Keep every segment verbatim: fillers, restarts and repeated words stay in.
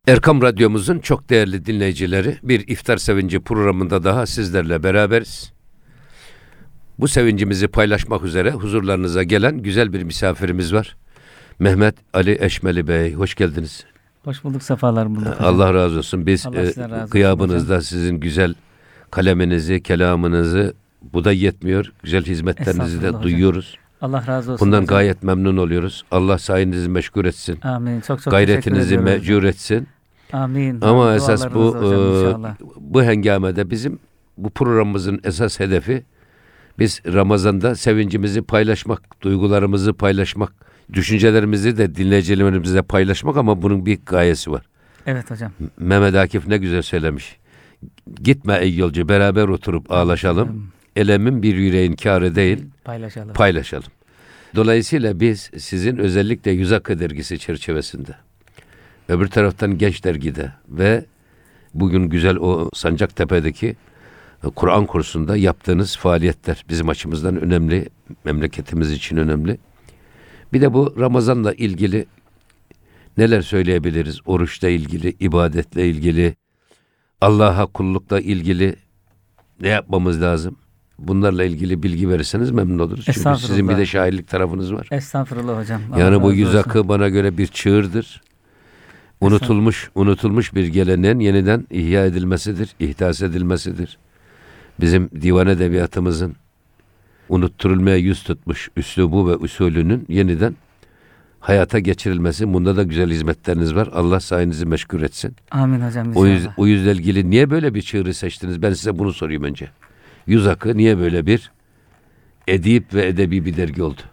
Erkam Radyomuzun çok değerli dinleyicileri, bir iftar sevinci programında daha sizlerle beraberiz. Bu sevincimizi paylaşmak üzere huzurlarınıza gelen güzel bir misafirimiz var. Mehmet Ali Eşmeli Bey, hoş geldiniz. Hoş bulduk, sefalar bulduk. Allah razı olsun. Biz e, gıyabınızda sizin güzel kaleminizi, kelamınızı, bu da yetmiyor, güzel hizmetlerinizi de duyuyoruz. Allah razı olsun. Bundan hocam. gayet memnun oluyoruz. Allah sayenizi meşgul etsin. Amin. Çok çok Gayretinizi mecur etsin. Amin. Ama Dualarınız esas bu hocam, e, bu hengamede bizim bu programımızın esas hedefi, biz Ramazan'da sevincimizi paylaşmak, duygularımızı paylaşmak, düşüncelerimizi de dinleyicilerimizle paylaşmak, ama bunun bir gayesi var. Evet hocam. Mehmet Akif ne güzel söylemiş. Gitme ey yolcu, beraber oturup ağlaşalım. Elemin bir yüreğin kârı değil. Paylaşalım. Paylaşalım. Dolayısıyla biz sizin özellikle Yüz Hakkı dergisi çerçevesinde, öbür taraftan Genç Dergi'de ve bugün güzel o Sancaktepe'deki Kur'an kursunda yaptığınız faaliyetler bizim açımızdan önemli, memleketimiz için önemli. Bir de bu Ramazan'la ilgili neler söyleyebiliriz? Oruçla ilgili, ibadetle ilgili, Allah'a kullukla ilgili ne yapmamız lazım? Bunlarla ilgili bilgi verirseniz memnun oluruz. Çünkü sizin bir de şairlik tarafınız var. Estağfurullah hocam. Yani bu Yüz Hakkı bana göre bir çığırdır. Unutulmuş, unutulmuş bir geleneğin yeniden ihya edilmesidir, ihdas edilmesidir. Bizim divan edebiyatımızın unutturulmaya yüz tutmuş üslubu ve usulünün yeniden hayata geçirilmesi. Bunda da güzel hizmetleriniz var. Allah sayenizi meşgul etsin. Amin hocam. O, yüz, o yüzle ilgili niye böyle bir çığırı seçtiniz? Ben size bunu sorayım önce. Yüz Hakkı niye böyle bir edip ve edebi bir dergi oldu?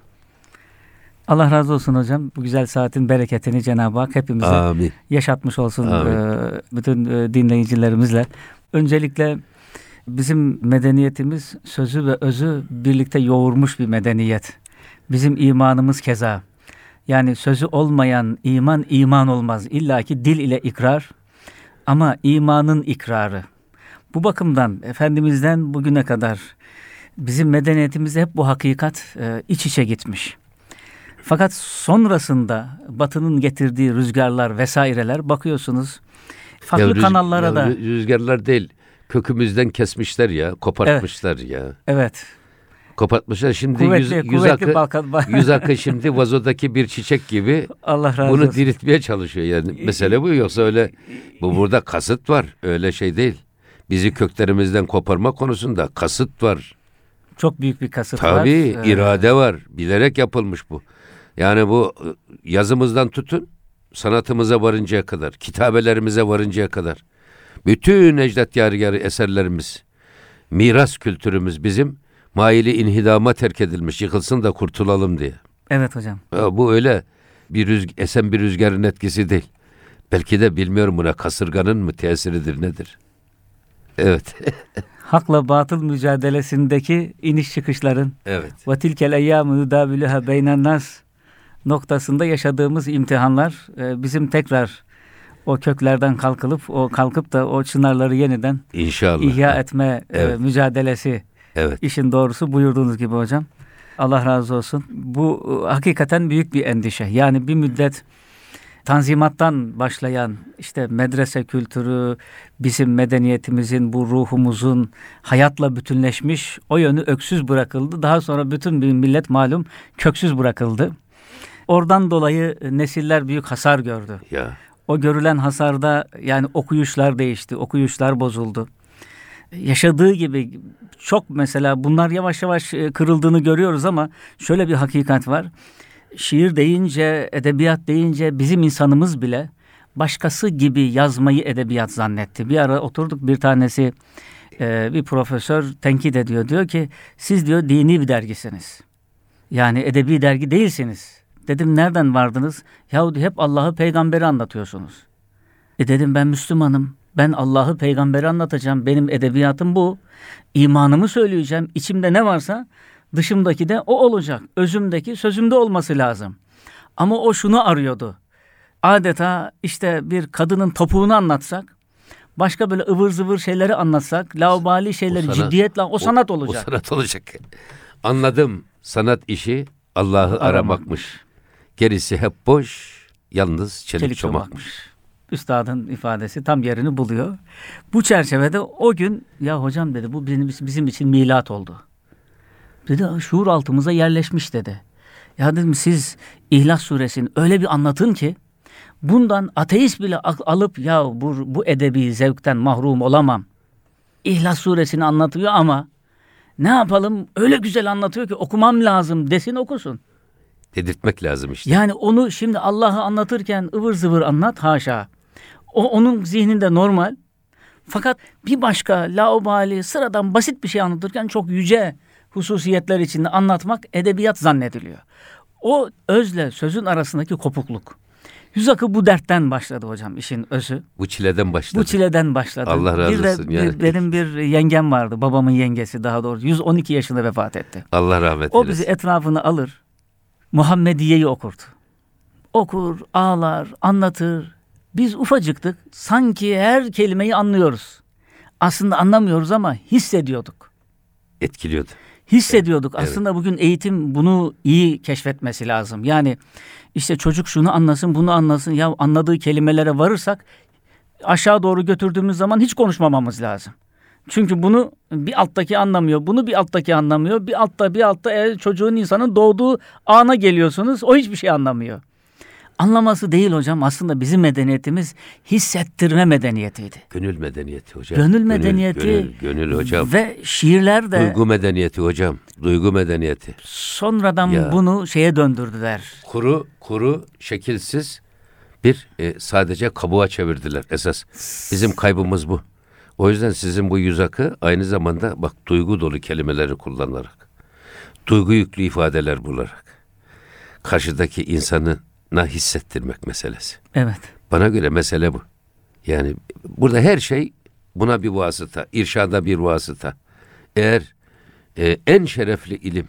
Allah razı olsun hocam. Bu güzel saatin bereketini Cenab-ı Hak hepimize Amin. yaşatmış olsun e, bütün e, dinleyicilerimizle. Öncelikle bizim medeniyetimiz sözü ve özü birlikte yoğurmuş bir medeniyet. Bizim imanımız keza. Yani sözü olmayan iman, iman olmaz. İlla ki dil ile ikrar, ama imanın ikrarı. Bu bakımdan Efendimiz'den bugüne kadar bizim medeniyetimizde hep bu hakikat e, iç içe gitmiş. Fakat sonrasında Batı'nın getirdiği rüzgarlar vesaireler, bakıyorsunuz farklı ya, rüz- kanallara ya, da. Rüzgarlar değil, kökümüzden kesmişler ya, kopartmışlar evet. ya. Evet. Kopartmışlar. Şimdi kuvvetli, yüz, kuvvetli yüz hakkı, Balkan... yüz hakkı şimdi vazodaki bir çiçek gibi Allah razı bunu olsun. diriltmeye çalışıyor. Yani mesele bu, yoksa öyle bu burada kasıt var. Öyle şey değil. Bizi köklerimizden koparma konusunda kasıt var. Çok büyük bir kasıt Tabii, var. Tabii irade ee... var. Bilerek yapılmış bu. Yani bu yazımızdan tutun sanatımıza varıncaya kadar, kitabelerimize varıncaya kadar, bütün ecdat yadigarı eserlerimiz, miras kültürümüz bizim maili inhidama terk edilmiş, yıkılsın da kurtulalım diye. Evet hocam. Ya bu öyle bir rüzg- esen bir rüzgarın etkisi değil. Belki de bilmiyorum, buna kasırganın mı tesiridir nedir? Evet. Hakla batıl mücadelesindeki iniş çıkışların evet. ve tilkel eyyâmü nudâbülühâ beynennâs noktasında yaşadığımız imtihanlar e, bizim tekrar o köklerden kalkılıp o kalkıp da o çınarları yeniden İnşallah. ihya etme evet. e, mücadelesi. Evet. İşin doğrusu buyurduğunuz gibi hocam. Allah razı olsun. Bu e, hakikaten büyük bir endişe. Yani bir müddet Tanzimattan başlayan işte medrese kültürü, bizim medeniyetimizin, bu ruhumuzun hayatla bütünleşmiş, o yönü öksüz bırakıldı. Daha sonra bütün bir millet malum köksüz bırakıldı. Oradan dolayı nesiller büyük hasar gördü. Ya. O görülen hasarda yani okuyuşlar değişti, okuyuşlar bozuldu. Yaşadığı gibi çok mesela bunlar yavaş yavaş kırıldığını görüyoruz, ama şöyle bir hakikat var. Şiir deyince, edebiyat deyince bizim insanımız bile başkası gibi yazmayı edebiyat zannetti. Bir ara oturduk, bir tanesi e, bir profesör tenkit ediyor. Diyor ki siz diyor dini bir dergisiniz. Yani edebi dergi değilsiniz. Dedim nereden vardınız? Yahu hep Allah'ı, peygamberi anlatıyorsunuz. E dedim ben Müslümanım. Ben Allah'ı, peygamberi anlatacağım. Benim edebiyatım bu. İmanımı söyleyeceğim. İçimde ne varsa dışımdaki de o olacak. Özümdeki sözümde olması lazım. Ama o şunu arıyordu. Adeta işte bir kadının topuğunu anlatsak, başka böyle ıvır zıvır şeyleri anlatsak, laubali şeyleri o sanat, ciddiyetle, o sanat o, olacak. O sanat olacak. Anladım. Sanat işi Allah'ı aramakmış. Gerisi hep boş, yalnız çelik, çelik çomakmış. çomakmış. üstadın ifadesi tam yerini buluyor. Bu çerçevede o gün ya hocam dedi bu bizim, bizim için milat oldu. Dedi şuur altımıza yerleşmiş dedi. Ya dedim siz İhlas Suresini öyle bir anlatın ki bundan ateist bile alıp ya bu, bu edebi zevkten mahrum olamam. İhlas Suresini anlatıyor ama ne yapalım öyle güzel anlatıyor ki okumam lazım desin okusun. Dedirtmek lazım işte. Yani onu şimdi Allah'ı anlatırken ıvır zıvır anlat haşa. O onun zihninde normal. Fakat bir başka laubali sıradan basit bir şey anlatırken çok yüce hususiyetler içinde anlatmak edebiyat zannediliyor. O özle sözün arasındaki kopukluk. Yüz Akı bu dertten başladı hocam işin özü. Bu çileden başladı. Bu çileden başladı. Allah razı bir de, olsun. Yani. Bir, benim bir yengem vardı. Babamın yengesi daha doğrusu. yüz on iki yaşında vefat etti. Allah rahmet o eylesin. O bizi etrafını alır. Muhammediye'yi okurdu. Okur, ağlar, anlatır. Biz ufacıktık. Sanki her kelimeyi anlıyoruz. Aslında anlamıyoruz ama hissediyorduk. Etkiliyordu. Hissediyorduk. Evet. Aslında bugün eğitim bunu iyi keşfetmesi lazım. Yani işte çocuk şunu anlasın, bunu anlasın. Ya anladığı kelimelere varırsak aşağı doğru götürdüğümüz zaman hiç konuşmamamız lazım. Çünkü bunu bir alttaki anlamıyor, bunu bir alttaki anlamıyor. Bir altta bir altta eğer çocuğun insanın doğduğu ana geliyorsunuz, o hiçbir şey anlamıyor. Anlaması değil hocam, aslında bizim medeniyetimiz hissettirme medeniyetiydi. Gönül medeniyeti hocam. Gönül medeniyeti. Gönül, gönül hocam. Ve şiirler de. Duygu medeniyeti hocam. Duygu medeniyeti. Sonradan ya. bunu şeye döndürdüler. Kuru, kuru, şekilsiz bir e, sadece kabuğa çevirdiler esas. Bizim kaybımız bu. O yüzden sizin bu Yüz Akı aynı zamanda bak duygu dolu kelimeleri kullanarak, duygu yüklü ifadeler bularak karşıdaki insanına hissettirmek meselesi. Evet. Bana göre mesele bu. Yani burada her şey buna bir vasıta, irşada bir vasıta. Eğer e, en şerefli ilim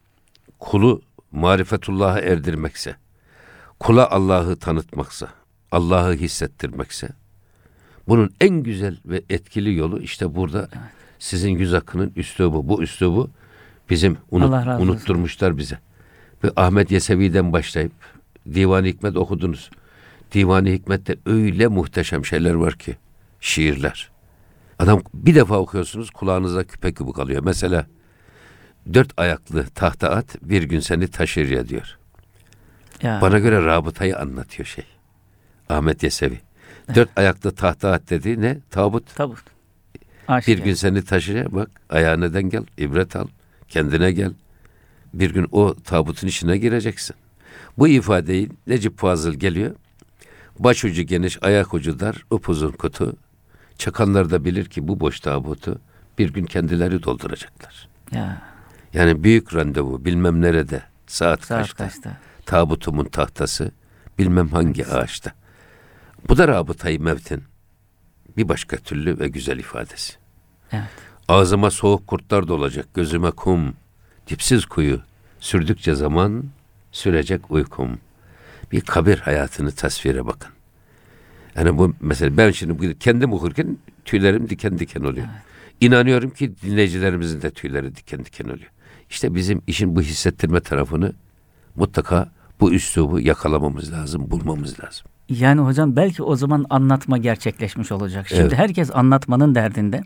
kulu marifetullah'a erdirmekse, kula Allah'ı tanıtmaksa, Allah'ı hissettirmekse, bunun en güzel ve etkili yolu işte burada evet. Sizin Yüz Akı'nın üslubu. Bu üslubu bizim unut, unutturmuşlar bize. Ve Ahmet Yesevi'den başlayıp Divan-ı Hikmet okudunuz. Divan-ı Hikmet'te öyle muhteşem şeyler var ki, şiirler. Adam bir defa okuyorsunuz kulağınıza küpe gibi kalıyor. Mesela dört ayaklı tahta at bir gün seni taşır ya diyor. Ya. Bana göre rabıtayı anlatıyor şey. Ahmet Yesevi. Evet. Dört ayaklı tahta at dediği ne? Tabut. Tabut. Bir gün seni taşır ya bak ayağına gel, ibret al, kendine gel. Bir gün o tabutun içine gireceksin. Bu ifadeyi Necip Fazıl geliyor. Başucu geniş, ayak ucu dar, upuzun kutu. Çakanlar da bilir ki bu boş tabutu bir gün kendileri dolduracaklar. Ya. Yani büyük randevu bilmem nerede, saat, saat kaçta, kaçta, tabutumun tahtası bilmem hangi evet. ağaçta. Bu da rabıtayı mevtin bir başka türlü ve güzel ifadesi. Evet. Ağzıma soğuk kurtlar dolacak, gözüme kum, dipsiz kuyu, sürdükçe zaman sürecek uykum. Bir kabir hayatını tasvire bakın. Yani bu mesela ben şimdi kendim okurken tüylerim diken diken oluyor. Evet. İnanıyorum ki dinleyicilerimizin de tüyleri diken diken oluyor. İşte bizim işin bu hissettirme tarafını mutlaka bu üslubu yakalamamız lazım, bulmamız lazım. Yani hocam belki o zaman anlatma gerçekleşmiş olacak. Şimdi evet. herkes anlatmanın derdinde.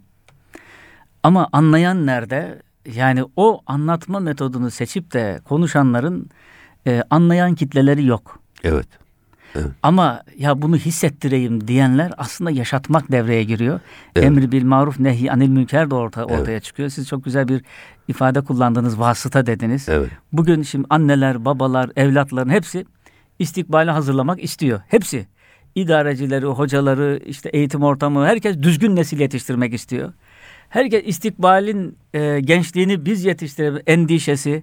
Ama anlayan nerede? Yani o anlatma metodunu seçip de konuşanların e, anlayan kitleleri yok. Evet. evet. Ama ya bunu hissettireyim diyenler aslında yaşatmak devreye giriyor. Evet. Emri bil maruf nehy anil münker de orta, ortaya evet. çıkıyor. Siz çok güzel bir ifade kullandınız, vasıta dediniz. Evet. Bugün şimdi anneler, babalar, evlatların hepsi istikbale hazırlamak istiyor. Hepsi. İdarecileri, hocaları, işte eğitim ortamı, herkes düzgün nesil yetiştirmek istiyor. Herkes istikbalin e, gençliğini biz yetiştirelim endişesi.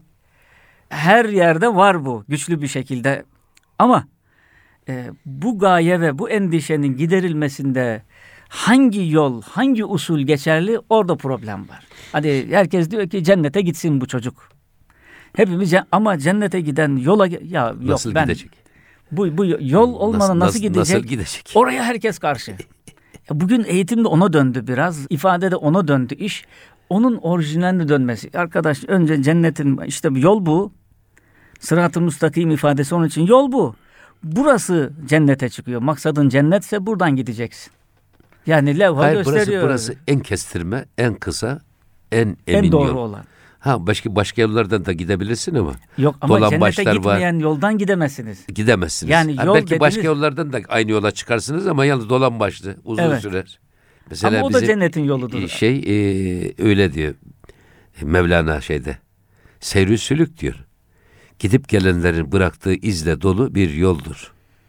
Her yerde var bu güçlü bir şekilde. Ama e, bu gaye ve bu endişenin giderilmesinde hangi yol, hangi usul geçerli orada problem var. Hadi herkes diyor ki cennete gitsin bu çocuk. Hepimiz ama cennete giden yola ya yok nasıl ben gidecek? Bu bu yol olmadan nasıl, nasıl gidecek? Nasıl gidecek? Oraya herkes karşı. Bugün eğitim de ona döndü biraz. İfade de ona döndü iş. Onun orijinaline dönmesi. Arkadaş önce cennetin işte yol bu. Sırat-ı müstakim ifadesi onun için yol bu. burası cennete çıkıyor. Maksadın cennetse buradan gideceksin. Yani levha Hayır, gösteriyor. Burası, burası en kestirme, en kısa, en emin en doğru yol. olan. Ha başka başka yollardan da gidebilirsin ama. Yok ama dolan cennete başlar gitmeyen var. yoldan gidemezsiniz. Gidemezsiniz. Yani Ha, yol belki başka dediğiniz- yollardan da aynı yola çıkarsınız ama yalnız dolan başlı uzun Evet. sürer. Mesela Ama o da bizim cennetin yoludur. Şey e, öyle diyor Mevlana şeyde. Seyr-i sülük diyor. Gidip gelenlerin bıraktığı izle dolu bir yoldur.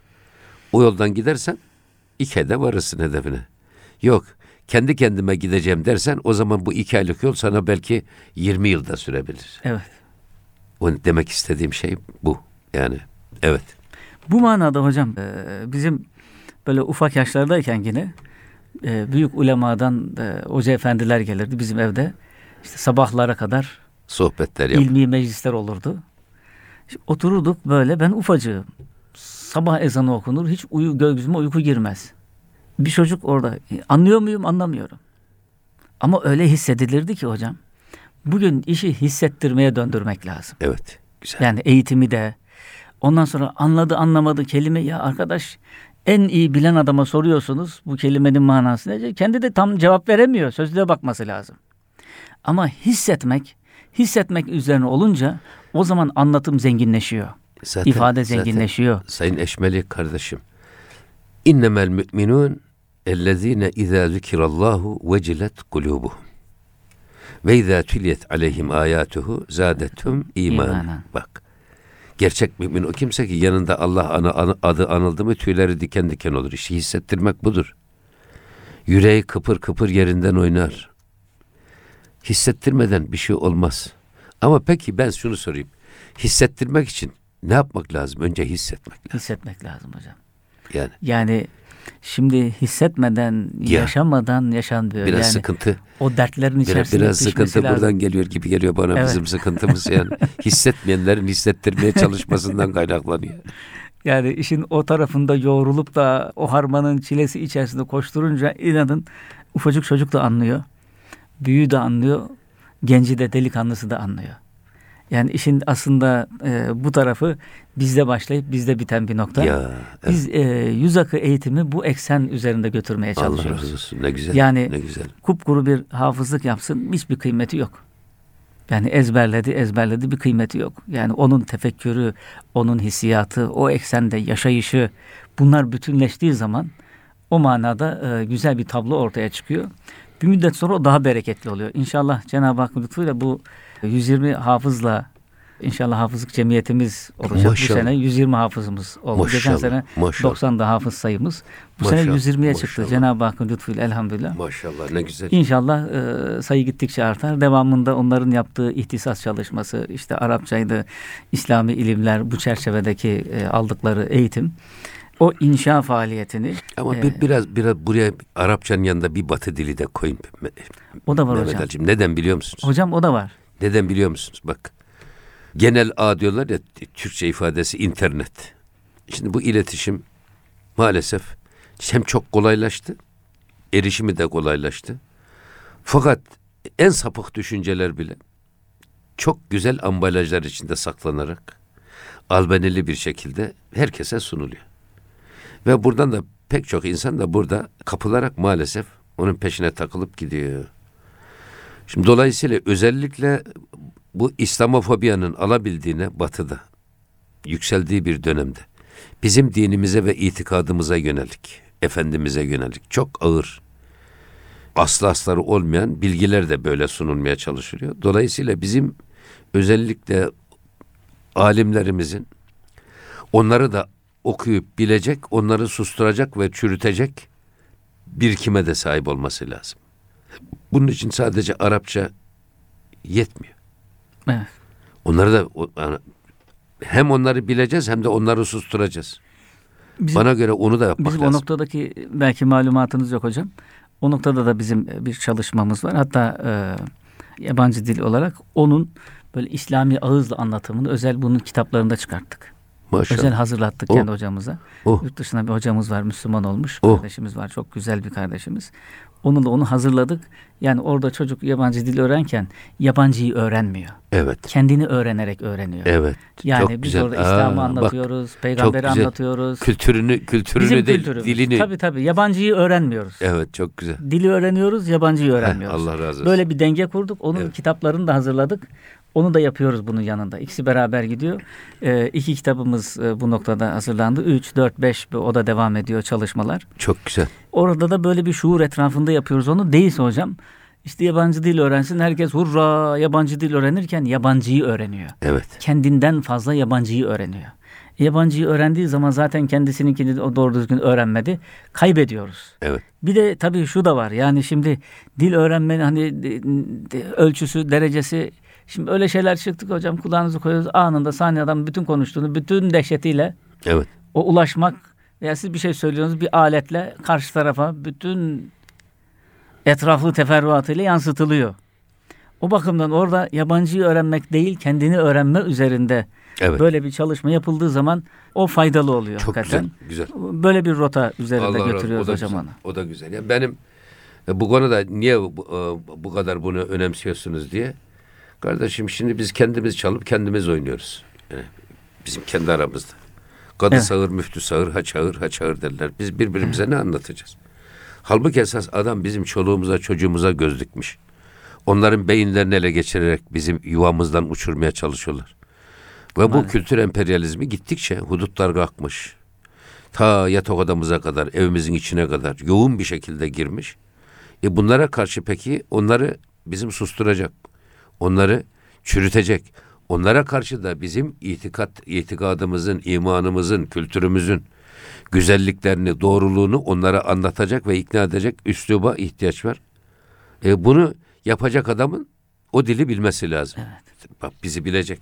O yoldan gidersen iki ayda varırsın hedefine. Yok, kendi kendime gideceğim dersen o zaman bu iki aylık yol sana belki yirmi yılda sürebilir. Evet. O demek istediğim şey bu. Yani evet. Bu manada hocam e, bizim böyle ufak yaşlardayken yine e, büyük ulemadan e, hoca efendiler gelirdi bizim evde. İşte sabahlara kadar Sohbetler yap. ilmi meclisler olurdu. İşte otururduk böyle, ben ufacığım. Sabah ezanı okunur, hiç uyu, gözüme uyku girmez. Bir çocuk orada. Anlıyor muyum? Anlamıyorum. Ama öyle hissedilirdi ki hocam. Bugün işi hissettirmeye döndürmek lazım. Evet. Güzel. Yani eğitimi de. Ondan sonra anladı anlamadı kelime, ya arkadaş en iyi bilen adama soruyorsunuz bu kelimenin manası ne? Kendi de tam cevap veremiyor. Sözlüğe bakması lazım. Ama hissetmek, hissetmek üzerine olunca o zaman anlatım zenginleşiyor. Zaten, İfade zenginleşiyor. Zaten, Sayın Eşmeli kardeşim. İnnemel mü'minun ellezine izâ zikirallahu vecilet kulubuhum. Ve izâ tüliyet aleyhim âyâtuhu zâdethum imanen. İmanen. Bak. Gerçek mümin o kimse ki yanında Allah ana, ana, adı anıldı mı tüyleri diken diken olur. İşte hissettirmek budur. Yüreği kıpır kıpır yerinden oynar. Hissettirmeden bir şey olmaz. Ama peki ben şunu sorayım. Hissettirmek için ne yapmak lazım? Önce hissetmek lazım. Hissetmek lazım hocam. Yani Yani şimdi hissetmeden, Ya. yaşamadan yaşanmıyor. biraz yani sıkıntı. o dertlerin Biraz, içerisinde biraz pişmesi sıkıntı lazım. buradan geliyor gibi geliyor bana Evet. bizim sıkıntımız yani. Hissetmeyenlerin hissettirmeye çalışmasından kaynaklanıyor. Yani işin o tarafında yoğrulup da o harmanın çilesi içerisinde koşturunca inanın ufacık çocuk da anlıyor. Büyüğü de anlıyor. Genci de delikanlısı da anlıyor. Yani işin aslında e, bu tarafı bizde başlayıp bizde biten bir nokta. Ya, evet. Biz e, yüz akı eğitimi bu eksen üzerinde götürmeye Allah çalışıyoruz. razı olsun. Ne güzel. Yani ne güzel. kupkuru bir hafızlık yapsın, hiçbir kıymeti yok. Yani ezberledi, ezberledi, bir kıymeti yok. Yani onun tefekkürü, onun hissiyatı, o eksende yaşayışı, bunlar bütünleştiği zaman o manada e, güzel bir tablo ortaya çıkıyor. Bir müddet sonra o daha bereketli oluyor. İnşallah Cenab-ı Hak lütfuyla bu yüz yirmi hafızla inşallah hafızlık cemiyetimiz olacak. Maşallah. Bu sene yüz yirmi hafızımız oldu. Geçen Maşallah, sene maşallah. doksanda hafız sayımız. Bu Maşallah, sene yüz yirmiye çıktı. maşallah. Cenab-ı Hakk'ın lütfuyla elhamdülillah. Maşallah ne güzel. İnşallah e, sayı gittikçe artar. Devamında onların yaptığı ihtisas çalışması, işte Arapçaydı, İslami ilimler, bu çerçevedeki e, aldıkları eğitim, o inşa faaliyetini. Ama e, bir, biraz biraz buraya Arapçanın yanında bir Batı dili de koyun. o da var Mehmet hocam. Ali'cim. Neden biliyor musunuz? Hocam o da var. Neden biliyor musunuz? Bak. Genel ağ diyorlar ya, Türkçe ifadesi internet. Şimdi bu iletişim maalesef hem çok kolaylaştı, erişimi de kolaylaştı. Fakat en sapık düşünceler bile çok güzel ambalajlar içinde saklanarak albenili bir şekilde herkese sunuluyor. Ve buradan da pek çok insan da burada kapılarak maalesef onun peşine takılıp gidiyor. Şimdi dolayısıyla özellikle bu İslamofobiyanın alabildiğine Batı'da yükseldiği bir dönemde bizim dinimize ve itikadımıza yönelik, Efendimiz'e yönelik çok ağır, aslı asları olmayan bilgiler de böyle sunulmaya çalışılıyor. Dolayısıyla bizim özellikle alimlerimizin onları da okuyup bilecek, onları susturacak ve çürütecek birikime de sahip olması lazım. Bunun için sadece Arapça yetmiyor. Evet. Onları da hem onları bileceğiz hem de onları susturacağız. Bizim, Bana göre onu da yapmak bizim lazım. o noktadaki belki malumatınız yok hocam. O noktada da bizim bir çalışmamız var. Hatta e, yabancı dil olarak onun böyle İslami ağızla anlatımını özel bunun kitaplarında çıkarttık. Maşallah. Özel hazırlattık Oh. kendi hocamıza. Oh. Yurt dışında bir hocamız var, Müslüman olmuş Oh. kardeşimiz var. Çok güzel bir kardeşimiz. Onu da onu hazırladık. Yani orada çocuk yabancı dil öğrenirken yabancıyı öğrenmiyor. Evet. Kendini öğrenerek öğreniyor. Evet. Yani çok biz güzel. orada İslam'ı Aa, anlatıyoruz, bak, peygamberi çok güzel. anlatıyoruz. Kültürünü, kültürünü Bizim değil, kültürümüz. dilini. Tabii tabii. Yabancıyı öğrenmiyoruz. Evet, çok güzel. Dili öğreniyoruz, yabancıyı Heh, öğrenmiyoruz. Allah razı olsun. Böyle bir denge kurduk. Onun Evet. kitaplarını da hazırladık. Onu da yapıyoruz bunun yanında. İkisi beraber gidiyor. Ee, iki kitabımız e, bu noktada hazırlandı. Üç, dört, beş o da devam ediyor çalışmalar. Çok güzel. Orada da böyle bir şuur etrafında yapıyoruz onu. Değilse hocam işte yabancı dil öğrensin. Herkes hurra yabancı dil öğrenirken yabancıyı öğreniyor. Evet. Kendinden fazla yabancıyı öğreniyor. Yabancıyı öğrendiği zaman zaten kendisininkini o doğru düzgün öğrenmedi. Kaybediyoruz. Evet. Bir de tabii şu da var. Yani şimdi dil öğrenmenin hani de, de, ölçüsü, derecesi. Şimdi öyle şeyler çıktık hocam kulağınızı koyuyoruz. Anında sahneden bütün konuştuğunu bütün dehşetiyle Evet. o ulaşmak veya siz bir şey söylüyorsunuz bir aletle karşı tarafa bütün etraflı teferruatıyla yansıtılıyor. O bakımdan orada yabancıyı öğrenmek değil kendini öğrenme üzerinde Evet. böyle bir çalışma yapıldığı zaman o faydalı oluyor. Çok hakikaten. güzel. Güzel. Böyle bir rota üzerinde Allah razı olsun. götürüyoruz O da hocam güzel. onu. O da güzel. Yani benim e, bu konuda niye bu, e, bu kadar bunu önemsiyorsunuz diye. Kardeşim şimdi biz kendimiz çalıp kendimiz oynuyoruz. Yani bizim kendi aramızda. Kadı Evet. sağır, müftü sağır, ha çağır, ha çağır derler. Biz birbirimize ne anlatacağız? Halbuki esas adam bizim çoluğumuza, çocuğumuza göz dikmiş. Onların beyinlerini ele geçirerek bizim yuvamızdan uçurmaya çalışıyorlar. Ve bu Maalesef. kültür emperyalizmi gittikçe hudutlar kalkmış. Ta yatak odamıza kadar, evimizin içine kadar yoğun bir şekilde girmiş. E bunlara karşı peki onları bizim susturacak, onları çürütecek, onlara karşı da bizim itikat, itikadımızın, imanımızın, kültürümüzün güzelliklerini, doğruluğunu onlara anlatacak ve ikna edecek üsluba ihtiyaç var. E bunu yapacak adamın o dili bilmesi lazım. Evet. Bak bizi bilecek,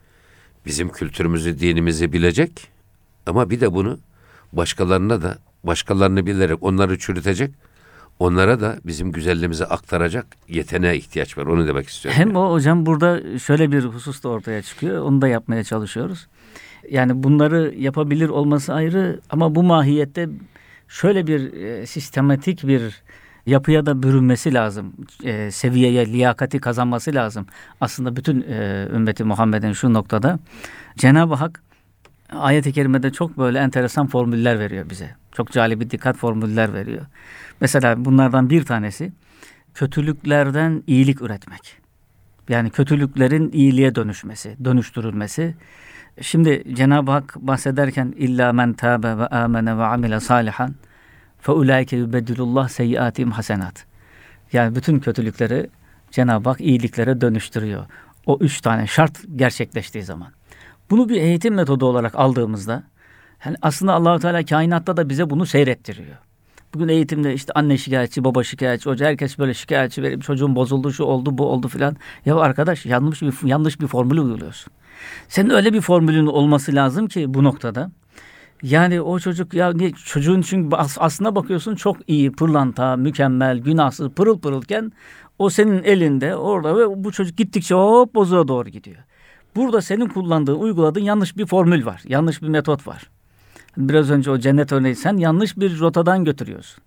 bizim kültürümüzü, dinimizi bilecek ama bir de bunu başkalarına da, başkalarını bilerek onları çürütecek, onlara da bizim güzelliğimizi aktaracak yeteneğe ihtiyaç var. Onu demek istiyorum. Hem o hocam burada şöyle bir husus da ortaya çıkıyor. Onu da yapmaya çalışıyoruz. Yani bunları yapabilir olması ayrı ama bu mahiyette şöyle bir e, sistematik bir yapıya da bürünmesi lazım. E, seviyeye, liyakati kazanması lazım. Aslında bütün e, ümmeti Muhammed'in şu noktada Cenab-ı Hak ayet-i kerimede çok böyle enteresan formüller veriyor bize. Çok calibi dikkat formüller veriyor. Mesela bunlardan bir tanesi kötülüklerden iyilik üretmek. Yani kötülüklerin iyiliğe dönüşmesi, dönüştürülmesi. Şimdi Cenab-ı Hak bahsederken illa men tâbe ve âmene ve amile salihan fe ulaike yubeddilullah seyyiatihim hasenat. Yani bütün kötülükleri Cenab-ı Hak iyiliklere dönüştürüyor. O üç tane şart gerçekleştiği zaman. Bunu bir eğitim metodu olarak aldığımızda yani aslında Allah-u Teala kainatta da bize bunu seyrettiriyor. Bugün eğitimde işte anne şikayetçi, baba şikayetçi, hoca herkes böyle şikayetçi verip çocuğun bozuldu, şu oldu, bu oldu filan. Ya arkadaş yanlış bir yanlış bir formülü uyguluyorsun. Senin öyle bir formülün olması lazım ki bu noktada. Yani o çocuk ya ne, çocuğun çünkü aslına bakıyorsun çok iyi, pırlanta, mükemmel, günahsız, pırıl pırılken o senin elinde orada ve bu çocuk gittikçe hop bozuğa doğru gidiyor. Burada senin kullandığın, uyguladığın yanlış bir formül var. Yanlış bir metot var. Biraz önce o cennet örneği sen yanlış bir rotadan götürüyorsun.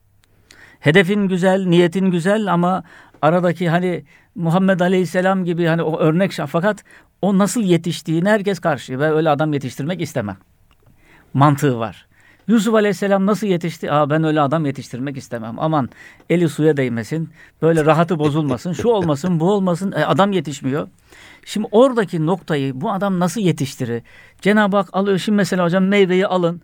Hedefin güzel, niyetin güzel ama aradaki hani Muhammed Aleyhisselam gibi hani o örnek fakat o nasıl yetiştiğini herkes karşı ve öyle adam yetiştirmek istemem. Mantığı var. Yusuf Aleyhisselam nasıl yetişti? Aa ben öyle adam yetiştirmek istemem. Aman eli suya değmesin, böyle rahatı bozulmasın, şu olmasın, bu olmasın. E, adam yetişmiyor. Şimdi oradaki noktayı bu adam nasıl yetiştirir? Cenab-ı Hak alıyor. Şimdi mesela hocam meyveyi alın.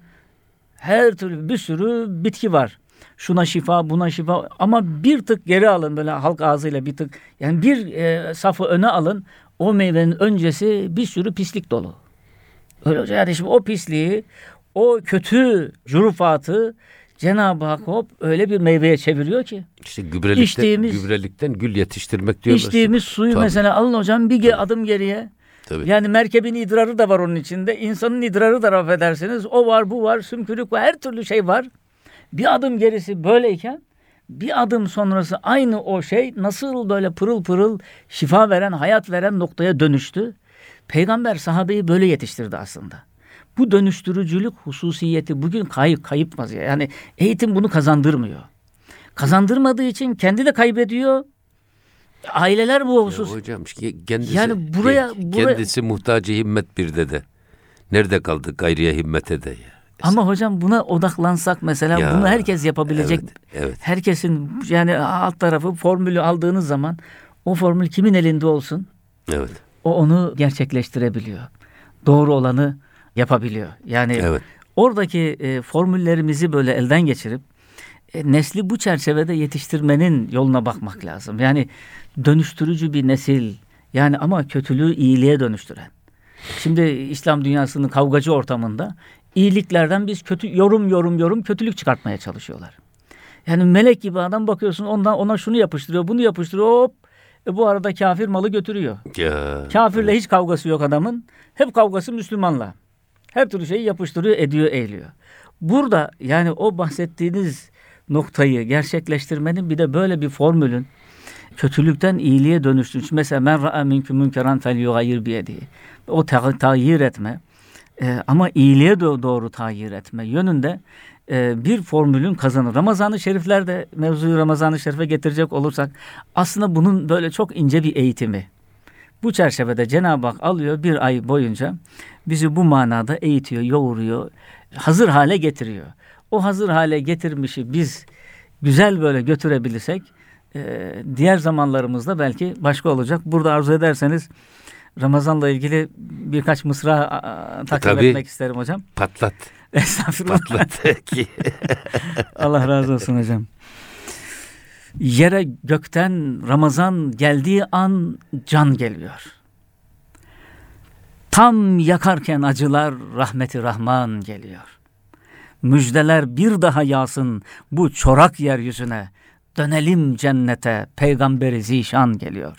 Her türlü bir sürü bitki var. Şuna şifa, buna şifa. Ama bir tık geri alın böyle halk ağzıyla bir tık. Yani bir e, safı öne alın. O meyvenin öncesi bir sürü pislik dolu. Öyle hocam yani şimdi o pisliği, o kötü curufatı Cenab-ı Hak hop öyle bir meyveye çeviriyor ki. İşte gübrelikten, İçtiğimiz, gübrelikten gül yetiştirmek diyorlar. İçtiğimiz suyu Tabii. mesela alın hocam bir ge- adım geriye. Tabii. Yani merkebin idrarı da var onun içinde. İnsanın idrarı da affedersiniz. O var, bu var, sümkürük var, her türlü şey var. Bir adım gerisi böyleyken bir adım sonrası aynı o şey nasıl böyle pırıl pırıl şifa veren, hayat veren noktaya dönüştü. Peygamber sahabeyi böyle yetiştirdi aslında. Bu dönüştürücülük hususiyeti bugün kayıp kayıp vaziyette. Yani eğitim bunu kazandırmıyor. Kazandırmadığı için kendi de kaybediyor. Aileler bu husus. Ya hocam kendisi, yani buraya, buraya kendisi muhtacı himmet bir dede. Nerede kaldı gayriye himmete de ya. Ama hocam buna odaklansak mesela Ya, bunu herkes yapabilecek. Evet, evet. Herkesin yani alt tarafı formülü aldığınız zaman o formül kimin elinde olsun? Evet. O onu gerçekleştirebiliyor. Doğru olanı yapabiliyor. Yani evet. oradaki e, formüllerimizi böyle elden geçirip e, nesli bu çerçevede yetiştirmenin yoluna bakmak lazım. Yani dönüştürücü bir nesil. Yani ama kötülüğü iyiliğe dönüştüren. Şimdi İslam dünyasının kavgacı ortamında iyiliklerden biz kötü yorum yorum yorum kötülük çıkartmaya çalışıyorlar. Yani melek gibi adam bakıyorsun ondan ona şunu yapıştırıyor, bunu yapıştırıyor. Hop. E bu arada kafir malı götürüyor. Ya, Kafirle evet. hiç kavgası yok adamın. Hep kavgası Müslümanla. Her türlü şeyi yapıştırıyor, ediyor, eğiliyor. Burada yani o bahsettiğiniz noktayı gerçekleştirmenin bir de böyle bir formülün kötülükten iyiliğe dönüştüğü. Mesela men ra'a minkum münkeran felyughayyir biyedihi. O tağyir etme e, ama iyiliğe doğru tağyir etme yönünde e, bir formülün kazanır. Ramazan-ı Şeriflerde mevzuyu Ramazan-ı Şerif'e getirecek olursak aslında bunun böyle çok ince bir eğitimi. Bu çerçevede Cenab-ı Hak alıyor bir ay boyunca bizi bu manada eğitiyor, yoğuruyor, hazır hale getiriyor. O hazır hale getirmişi biz güzel böyle götürebilirsek e, diğer zamanlarımızda belki başka olacak. Burada arzu ederseniz Ramazan'la ilgili birkaç mısra a, takdim Tabii, etmek isterim hocam. Patlat. Estağfurullah. Patlat ki. Allah razı olsun hocam. Yere gökten Ramazan geldiği an can geliyor. Tam yakarken acılar rahmeti Rahman geliyor. Müjdeler bir daha yağsın bu çorak yeryüzüne. Dönelim cennete peygamberi zişan geliyor.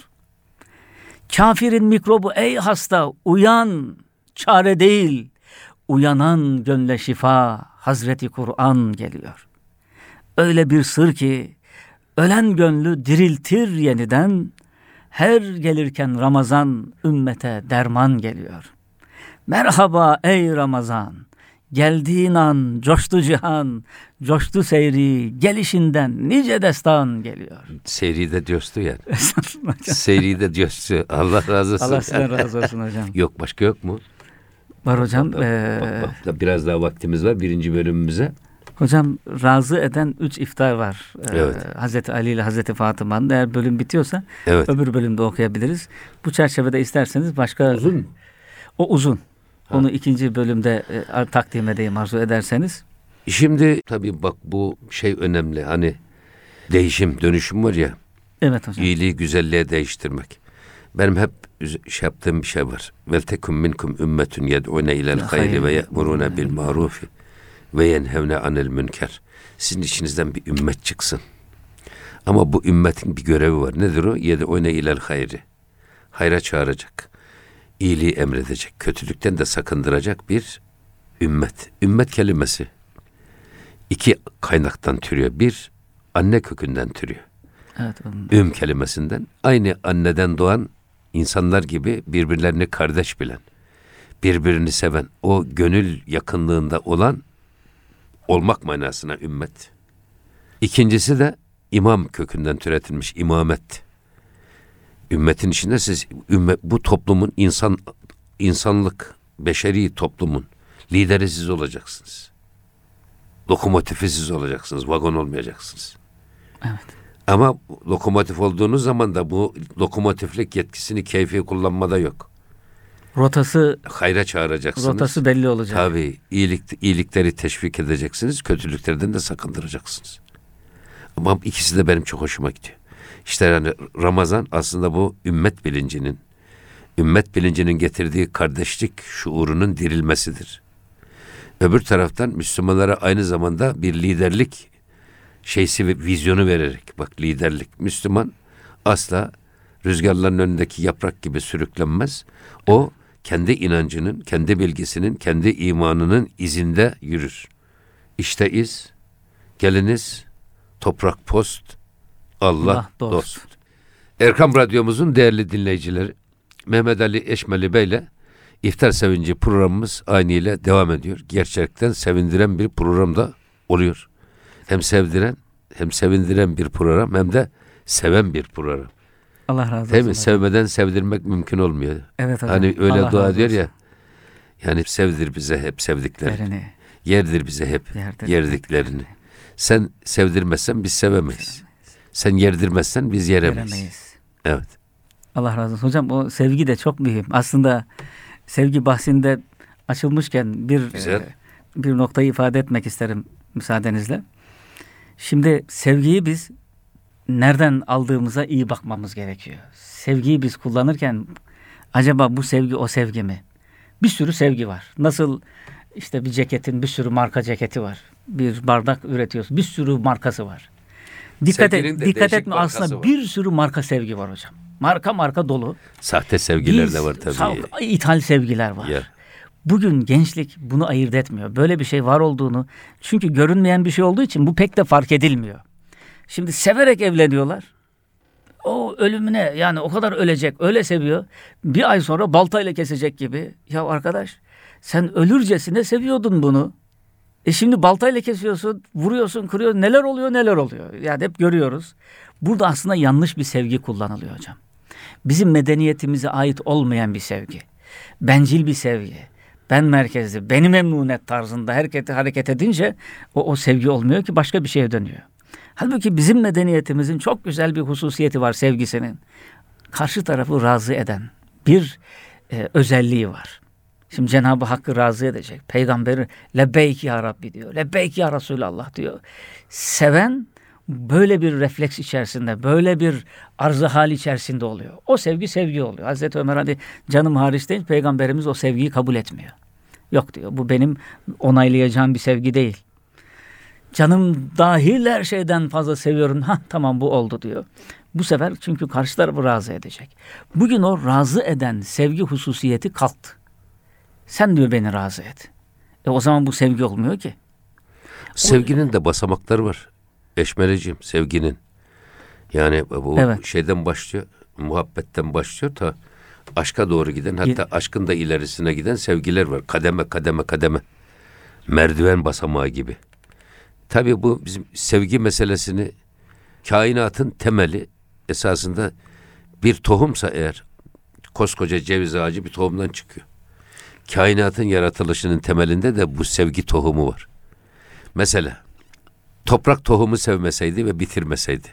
Kafirin mikrobu ey hasta uyan çare değil. Uyanan gönle şifa Hazreti Kur'an geliyor. Öyle bir sır ki ölen gönlü diriltir yeniden, her gelirken Ramazan ümmete derman geliyor. Merhaba ey Ramazan, geldiğin an coştu cihan, coştu seyri, gelişinden nice destan geliyor. Seyri de coştu yani. Seyri de coştu. Allah razı olsun. Allah sizden razı olsun hocam. Yok başka yok mu? Var hocam. Bak, ee... bak, bak, biraz daha vaktimiz var birinci bölümümüze. Hocam razı eden üç iftar var. Ee, evet. Hazreti Ali ile Hazreti Fatıma'nın eğer bölüm bitiyorsa evet. öbür bölümde okuyabiliriz. Bu çerçevede isterseniz başka... Uzun mu? O uzun. Ha. Onu ikinci bölümde e, takdim edeyim arzu ederseniz. Şimdi tabii bak bu şey önemli. Hani değişim, dönüşüm var ya. Evet hocam. İyiliği güzelliğe değiştirmek. Benim hep şey yaptığım bir şey var. Vel tekum minkum ümmetun yed'une ilel hayri ve ye'murune bil marufi ve yenhevne anil münker. Sizin içinizden bir ümmet çıksın. Ama bu ümmetin bir görevi var. Nedir o? Yed'une ilel hayri. Hayra çağıracak. İyiliği emredecek. Kötülükten de sakındıracak bir ümmet. Ümmet kelimesi iki kaynaktan türüyor. Bir, anne kökünden türüyor. Evet. Üm kelimesinden. Aynı anneden doğan insanlar gibi birbirlerini kardeş bilen, birbirini seven, o gönül yakınlığında olan olmak manasına ümmet. İkincisi de imam kökünden türetilmiş imamet. Ümmetin içinde siz ümmet, bu toplumun insan insanlık, beşeri toplumun lideri siz olacaksınız. Lokomotifi siz olacaksınız, vagon olmayacaksınız. Evet. Ama lokomotif olduğunuz zaman da bu lokomotiflik yetkisini keyfi kullanmada yok. Rotası hayra çağıracaksınız. Rotası belli olacak. Tabii iyilik, iyilikleri teşvik edeceksiniz, kötülüklerden de sakındıracaksınız. Ama ikisi de benim çok hoşuma gidiyor. İşte yani Ramazan aslında bu ümmet bilincinin, ümmet bilincinin getirdiği kardeşlik şuurunun dirilmesidir. Öbür taraftan Müslümanlara aynı zamanda bir liderlik şeysi ve vizyonu vererek, bak liderlik, Müslüman asla rüzgarların önündeki yaprak gibi sürüklenmez. O kendi inancının, kendi bilgisinin, kendi imanının izinde yürür. İşte iz, geliniz, toprak post, Allah, Allah dost. dost. Erkam Radyomuzun değerli dinleyicileri, Mehmet Ali Eşmeli Bey'le İftar Sevinci programımız aynı ile devam ediyor. Gerçekten sevindiren bir program da oluyor. Hem sevdiren hem sevindiren bir program hem de seven bir program. Allah razı olsun. Değil mi? Hocam. Sevmeden sevdirmek mümkün olmuyor. Evet hocam. Hani öyle Allah dua razı diyor olsun. ya. Yani sevdir bize hep sevdiklerini. Verini. Yerdir bize hep Yerdir. yerdiklerini. Sen sevdirmezsen biz sevemeyiz. Sen yerdirmezsen biz yeremeyiz. Veremeyiz. Evet. Allah razı olsun. Hocam o sevgi de çok mühim. Aslında sevgi bahsinde açılmışken bir Güzel. e, bir noktayı ifade etmek isterim müsaadenizle. Şimdi sevgiyi biz nereden aldığımıza iyi bakmamız gerekiyor. Sevgiyi biz kullanırken acaba bu sevgi o sevgi mi? Bir sürü sevgi var. Nasıl işte bir ceketin bir sürü marka ceketi var. Bir bardak üretiyorsun. Bir sürü markası var. Dikkat Sevginin et, de dikkat değişik etme markası aslında var. bir sürü marka sevgi var hocam. Marka marka dolu. Sahte sevgiler Biz- de var tabii. sa- ithal sevgiler var. Ya. Bugün gençlik bunu ayırt etmiyor. Böyle bir şey var olduğunu, çünkü görünmeyen bir şey olduğu için bu pek de fark edilmiyor. Şimdi severek evleniyorlar. O ölümüne, yani o kadar ölecek, öyle seviyor. Bir ay sonra baltayla kesecek gibi. Ya arkadaş, sen ölürcesine seviyordun bunu. E şimdi baltayla kesiyorsun, vuruyorsun, kırıyorsun. Neler oluyor, neler oluyor. Yani hep görüyoruz. Burada aslında yanlış bir sevgi kullanılıyor hocam. Bizim medeniyetimize ait olmayan bir sevgi. Bencil bir sevgi. Ben merkezli, beni memnun et tarzında hareket, hareket edince o, o sevgi olmuyor ki, başka bir şeye dönüyor. Halbuki bizim medeniyetimizin çok güzel bir hususiyeti var sevgisinin. Karşı tarafı razı eden bir e, özelliği var. Şimdi Cenab-ı Hakk'ı razı edecek. Peygamberi lebbeyk ya Rabbi diyor. Lebbeyk ya Resulallah diyor. Seven böyle bir refleks içerisinde, böyle bir arz-ı hal içerisinde oluyor. O sevgi sevgi oluyor. Hazreti Ömer hadi canım hariç deyince Peygamberimiz o sevgiyi kabul etmiyor. Yok diyor, bu benim onaylayacağım bir sevgi değil. Canım dahil her şeyden fazla seviyorum. Ha tamam, bu oldu diyor. Bu sefer çünkü karşı tarafı razı edecek. Bugün o razı eden sevgi hususiyeti kalktı. Sen diyor beni razı et. E o zaman bu sevgi olmuyor ki. Sevginin de basamakları var. Eşmeleciğim, sevginin. Yani bu Evet. şeyden başlıyor, muhabbetten başlıyor ta aşka doğru giden, hatta aşkın da ilerisine giden sevgiler var. Kademe kademe kademe. Merdiven basamağı gibi. Tabii bu bizim sevgi meselesini, kainatın temeli esasında bir tohumsa eğer, koskoca ceviz ağacı bir tohumdan çıkıyor. Kainatın yaratılışının temelinde de bu sevgi tohumu var. Mesela toprak tohumu sevmeseydi ve bitirmeseydi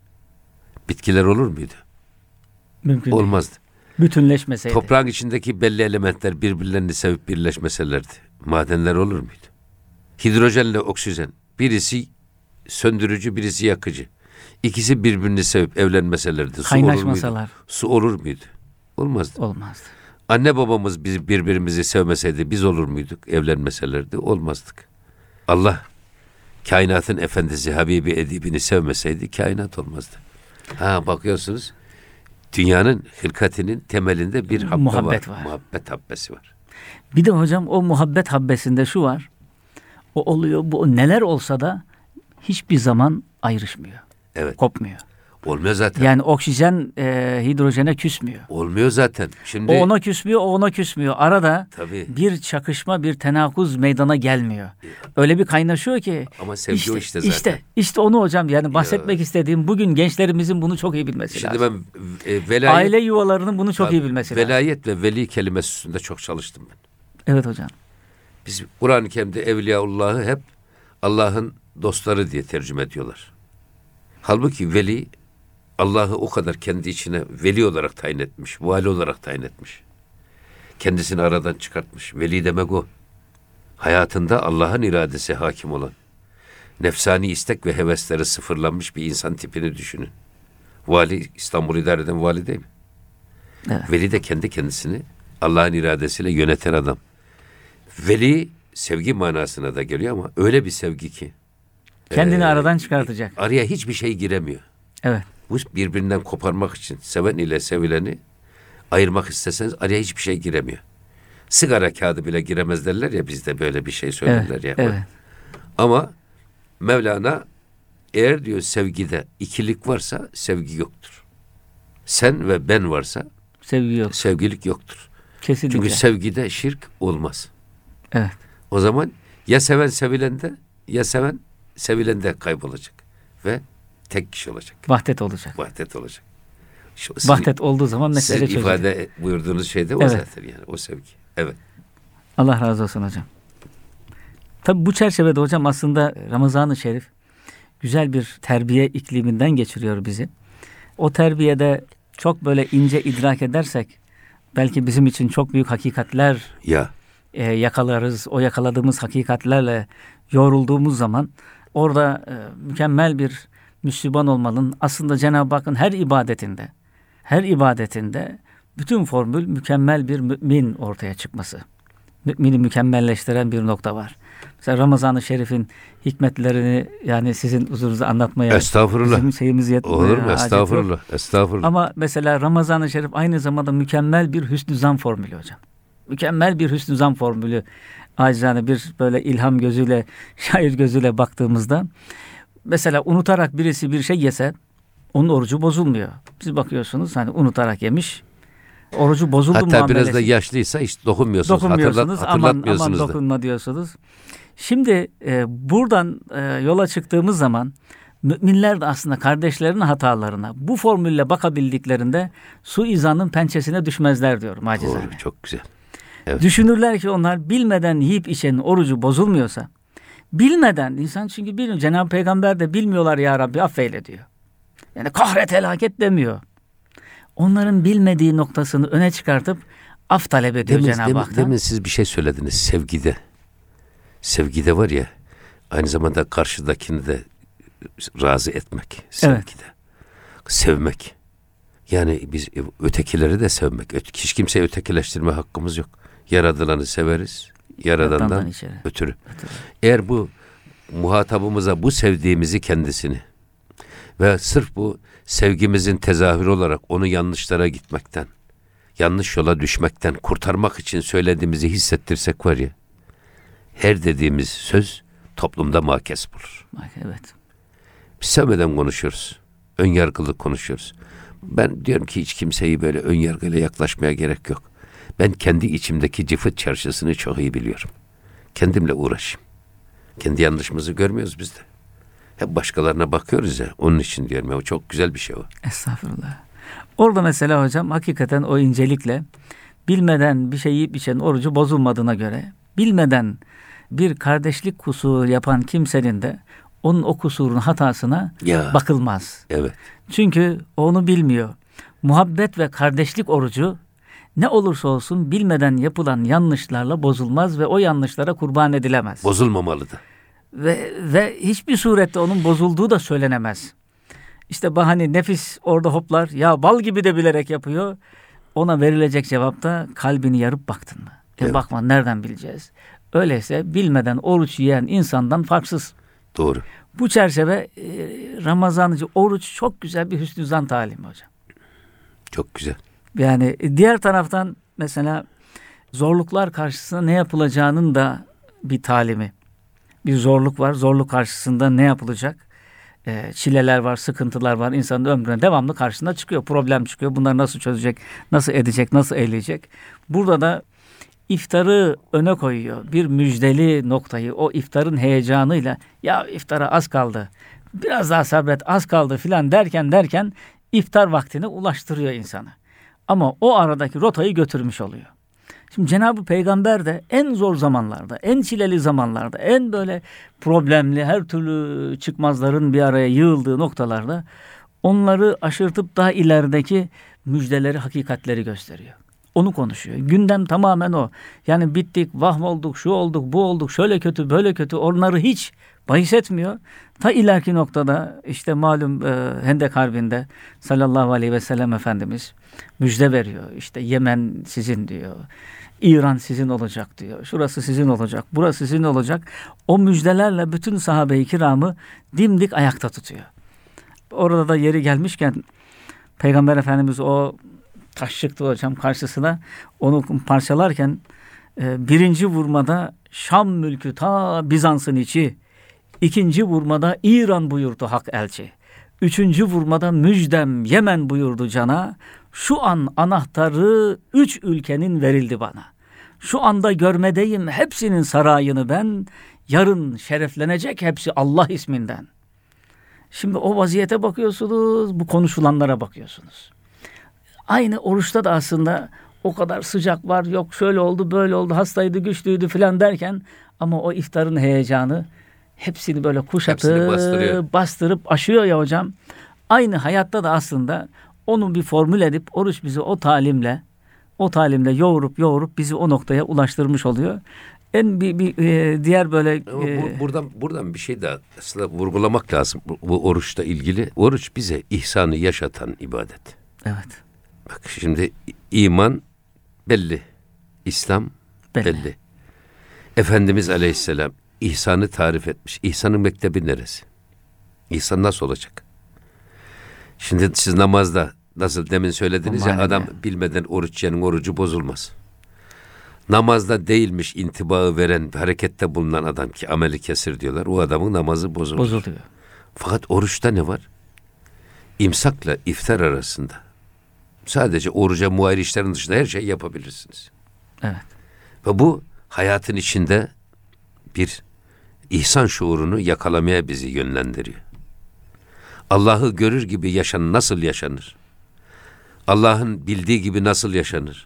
bitkiler olur muydu? Mümkün değil. Olmazdı. Bütünleşmeseydi. Toprağın içindeki belli elementler birbirlerini sevip birleşmeselerdi madenler olur muydu? Hidrojenle oksijen, birisi söndürücü, birisi yakıcı. İkisi birbirini sevip evlenmeselerdi su olur muydu? Kaynaşmasalar. Su olur muydu? Olmazdı. Olmazdı. Anne babamız biz birbirimizi sevmeseydi biz olur muyduk? Evlenmeselerdi olmazdık. Allah kainatın efendisi Habibi Edibini sevmeseydi kainat olmazdı. Ha bakıyorsunuz, dünyanın hılkatinin temelinde bir habbe Muhabbet var. var. Muhabbet habbesi var. Bir de hocam o muhabbet habbesinde şu var. O oluyor, bu neler olsa da hiçbir zaman ayrışmıyor. Evet. Kopmuyor. Olmuyor zaten. Yani oksijen e, hidrojene küsmüyor. Olmuyor zaten. Şimdi O ona küsmüyor, o ona küsmüyor. Arada tabii. bir çakışma, bir tenakuz meydana gelmiyor. Öyle bir kaynaşıyor ki. Ama sevgi o işte zaten. İşte, işte onu hocam, yani bahsetmek ya. istediğim, bugün gençlerimizin bunu çok iyi bilmesi Şimdi lazım. ben e, velayet, Aile yuvalarının bunu çok tabii, iyi bilmesi lazım. velayet ve veli kelimesi üstünde çok çalıştım ben. Evet hocam. Biz Kur'an-ı Kerim'de Evliyaullah'ı hep Allah'ın dostları diye tercüme ediyorlar. Halbuki veli, Allah'ı o kadar kendi içine veli olarak tayin etmiş, vali olarak tayin etmiş. Kendisini aradan çıkartmış. Veli demek o. Hayatında Allah'ın iradesi hakim olan, nefsani istek ve hevesleri sıfırlanmış bir insan tipini düşünün. Vali, İstanbul'u idare eden vali değil mi? Evet. Veli de kendi kendisini Allah'ın iradesiyle yöneten adam. Veli sevgi manasına da geliyor ama öyle bir sevgi ki Kendini e, aradan çıkartacak. araya hiçbir şey giremiyor. Evet. Bu birbirinden koparmak için seven ile sevileni ayırmak isteseniz araya hiçbir şey giremiyor. Sigara kağıdı bile giremez derler ya, bizde böyle bir şey söylerler Evet, ya. evet. Ama Mevlana eğer diyor sevgide ikilik varsa sevgi yoktur. Sen ve ben varsa Sevgi yok. sevgilik yoktur. Kesinlikle. Çünkü sevgide şirk olmaz. Evet. O zaman ya seven sevilende, ya seven sevilende kaybolacak. Ve tek kişi olacak. Vahdet olacak. Vahdet olacak. Şu, Vahdet olduğu zaman mesele sizin çözülür. ifade buyurduğunuz şey de o Evet. zaten yani. O sevgi. Evet. Allah razı olsun hocam. Tabii bu çerçevede hocam aslında Ramazan-ı Şerif güzel bir terbiye ikliminden geçiriyor bizi. O terbiyede çok böyle ince idrak edersek belki bizim için çok büyük hakikatler Ya. e, yakalarız. O yakaladığımız hakikatlerle yoğrulduğumuz zaman orada e, mükemmel bir Müslüman olmanın aslında Cenab-ı Hakk'ın her ibadetinde, her ibadetinde bütün formül mükemmel bir mümin ortaya çıkması. Mümini mükemmelleştiren bir nokta var. Mesela Ramazan-ı Şerif'in hikmetlerini yani sizin huzurunuza anlatmaya Estağfurullah. bizim şeyimiz yetmiyor. Olur mu? Estağfurullah. Estağfurullah. Ama mesela Ramazan-ı Şerif aynı zamanda mükemmel bir hüsnü zan formülü hocam. Mükemmel bir hüsnü zan formülü. Acizane bir böyle ilham gözüyle, şair gözüyle baktığımızda mesela unutarak birisi bir şey yese onun orucu bozulmuyor. Siz bakıyorsunuz hani unutarak yemiş. Orucu bozuldu Hatta muamelesi. biraz da yaşlıysa hiç dokunmuyorsunuz. Dokunmuyorsunuz. Hatırlat, aman hatırlatmıyorsunuz aman da. dokunma diyorsunuz. Şimdi e, buradan e, yola çıktığımız zaman müminler de aslında kardeşlerinin hatalarına bu formülle bakabildiklerinde suizanın pençesine düşmezler diyorum acizane. Doğru, çok güzel. Evet. Düşünürler ki onlar bilmeden yiyip içenin orucu bozulmuyorsa, bilmeden insan çünkü bilmiyor. Cenab-ı Peygamber de bilmiyorlar ya Rabbi affeyle diyor. Yani kahret helak demiyor. Onların bilmediği noktasını öne çıkartıp af talep ediyor Demin, Cenab-ı demin, Hak'tan. demin siz bir şey söylediniz sevgide. Sevgide var ya aynı zamanda karşıdakini de razı etmek. Sevgide. Evet. Sevmek. Yani biz ötekileri de sevmek. Öte, hiç kimseye ötekileştirme hakkımız yok. Yaradılanı severiz. Yaradandan Yaradandan içeri. ötürü. Eğer bu muhatabımıza bu sevdiğimizi kendisini ve sırf bu sevgimizin tezahürü olarak onu yanlışlara gitmekten, yanlış yola düşmekten kurtarmak için söylediğimizi hissettirsek var ya, her dediğimiz söz toplumda makes bulur. Evet. Biz sevmeden konuşuyoruz. Önyargılı konuşuyoruz. Ben diyorum ki hiç kimseyi böyle önyargıyla yaklaşmaya gerek yok. Ben kendi içimdeki cıfıt çarşısını çok iyi biliyorum. Kendimle uğraşayım. Kendi yanlışımızı görmüyoruz biz de. Hep başkalarına bakıyoruz ya. Onun için diyorum ya, o çok güzel bir şey o. Estağfurullah. Orada mesela hocam hakikaten o incelikle bilmeden bir şey yiyip içen orucu bozulmadığına göre bilmeden bir kardeşlik kusuru yapan kimsenin de onun o kusurun hatasına Ya. bakılmaz. Evet. Çünkü onu bilmiyor. Muhabbet ve kardeşlik orucu ne olursa olsun bilmeden yapılan yanlışlarla bozulmaz ve o yanlışlara kurban edilemez. Bozulmamalı da. Ve, ve hiçbir surette onun bozulduğu da söylenemez. İşte bahane nefis orada hoplar. Ya bal gibi de bilerek yapıyor. Ona verilecek cevapta kalbini yarıp baktın mı? E Evet. bakma nereden bileceğiz? Öyleyse bilmeden oruç yiyen insandan farksız. Doğru. Bu çerçeve e, Ramazan'cı oruç çok güzel bir hüsnü zan talimi hocam. Çok güzel. Yani diğer taraftan mesela zorluklar karşısında ne yapılacağının da bir talimi. Bir zorluk var. Zorluk karşısında ne yapılacak? E, çileler var, sıkıntılar var. İnsanın ömrüne devamlı karşısına çıkıyor. Problem çıkıyor. Bunları nasıl çözecek, nasıl edecek, nasıl eyleyecek? Burada da iftarı öne koyuyor. Bir müjdeli noktayı o iftarın heyecanıyla ya iftara az kaldı, biraz daha sabret az kaldı filan derken derken iftar vaktine ulaştırıyor insanı. Ama o aradaki rotayı götürmüş oluyor. Şimdi Cenab-ı Peygamber de en zor zamanlarda, en çileli zamanlarda, en böyle problemli her türlü çıkmazların bir araya yığıldığı noktalarda onları aşırtıp daha ilerideki müjdeleri, hakikatleri gösteriyor. Onu konuşuyor. Gündem tamamen o. Yani bittik, vahmolduk, şu olduk, bu olduk, şöyle kötü, böyle kötü. Onları hiç bahis etmiyor. Ta ileriki noktada işte malum e, Hendek Harbi'nde sallallahu aleyhi ve sellem Efendimiz müjde veriyor. İşte Yemen sizin diyor. İran sizin olacak diyor. Şurası sizin olacak. Burası sizin olacak. O müjdelerle bütün sahabe-i kiramı dimdik ayakta tutuyor. Orada da yeri gelmişken Peygamber Efendimiz o taş çıktı hocam karşısına. Onu parçalarken e, birinci vurmada Şam mülkü ta Bizans'ın içi. İkinci vurmada İran buyurdu hak elçi. Üçüncü vurmada müjdem Yemen buyurdu cana. Şu an anahtarı üç ülkenin verildi bana. Şu anda görmedeyim hepsinin sarayını ben. Yarın şereflenecek hepsi Allah isminden. Şimdi o vaziyete bakıyorsunuz, bu konuşulanlara bakıyorsunuz. Aynı oruçta da aslında o kadar sıcak var, yok şöyle oldu, böyle oldu, hastaydı, güçlüydü filan derken ama o iftarın heyecanı hepsini böyle kuşatıp bastırıyor. bastırıp aşıyor ya hocam. Aynı hayatta da aslında onu bir formül edip oruç bizi o talimle, o talimle yoğurup yoğurup bizi o noktaya ulaştırmış oluyor. En bir, bir e, diğer böyle Ama e, bu, buradan buradan bir şey daha aslında vurgulamak lazım. Bu, bu oruçla ilgili. Oruç bize ihsanı yaşatan ibadet. evet. Bak şimdi iman belli. İslam belli. Belli. Efendimiz Aleyhisselam ihsanı tarif etmiş. İhsanın mektebi neresi? İhsan nasıl olacak? Şimdi siz namazda nasıl demin söylediniz ya, adam bilmeden oruç yiyenin orucu bozulmaz. Namazda değilmiş intibağı veren, harekette bulunan adam ki ameli kesir diyorlar. O adamın namazı bozulur. Bozuluyor. Fakat oruçta ne var? İmsakla iftar arasında sadece oruca muayir işlerin dışında her şeyi yapabilirsiniz. Evet. Ve bu hayatın içinde bir ihsan şuurunu yakalamaya bizi yönlendiriyor. Allah'ı görür gibi yaşan nasıl yaşanır? Allah'ın bildiği gibi nasıl yaşanır?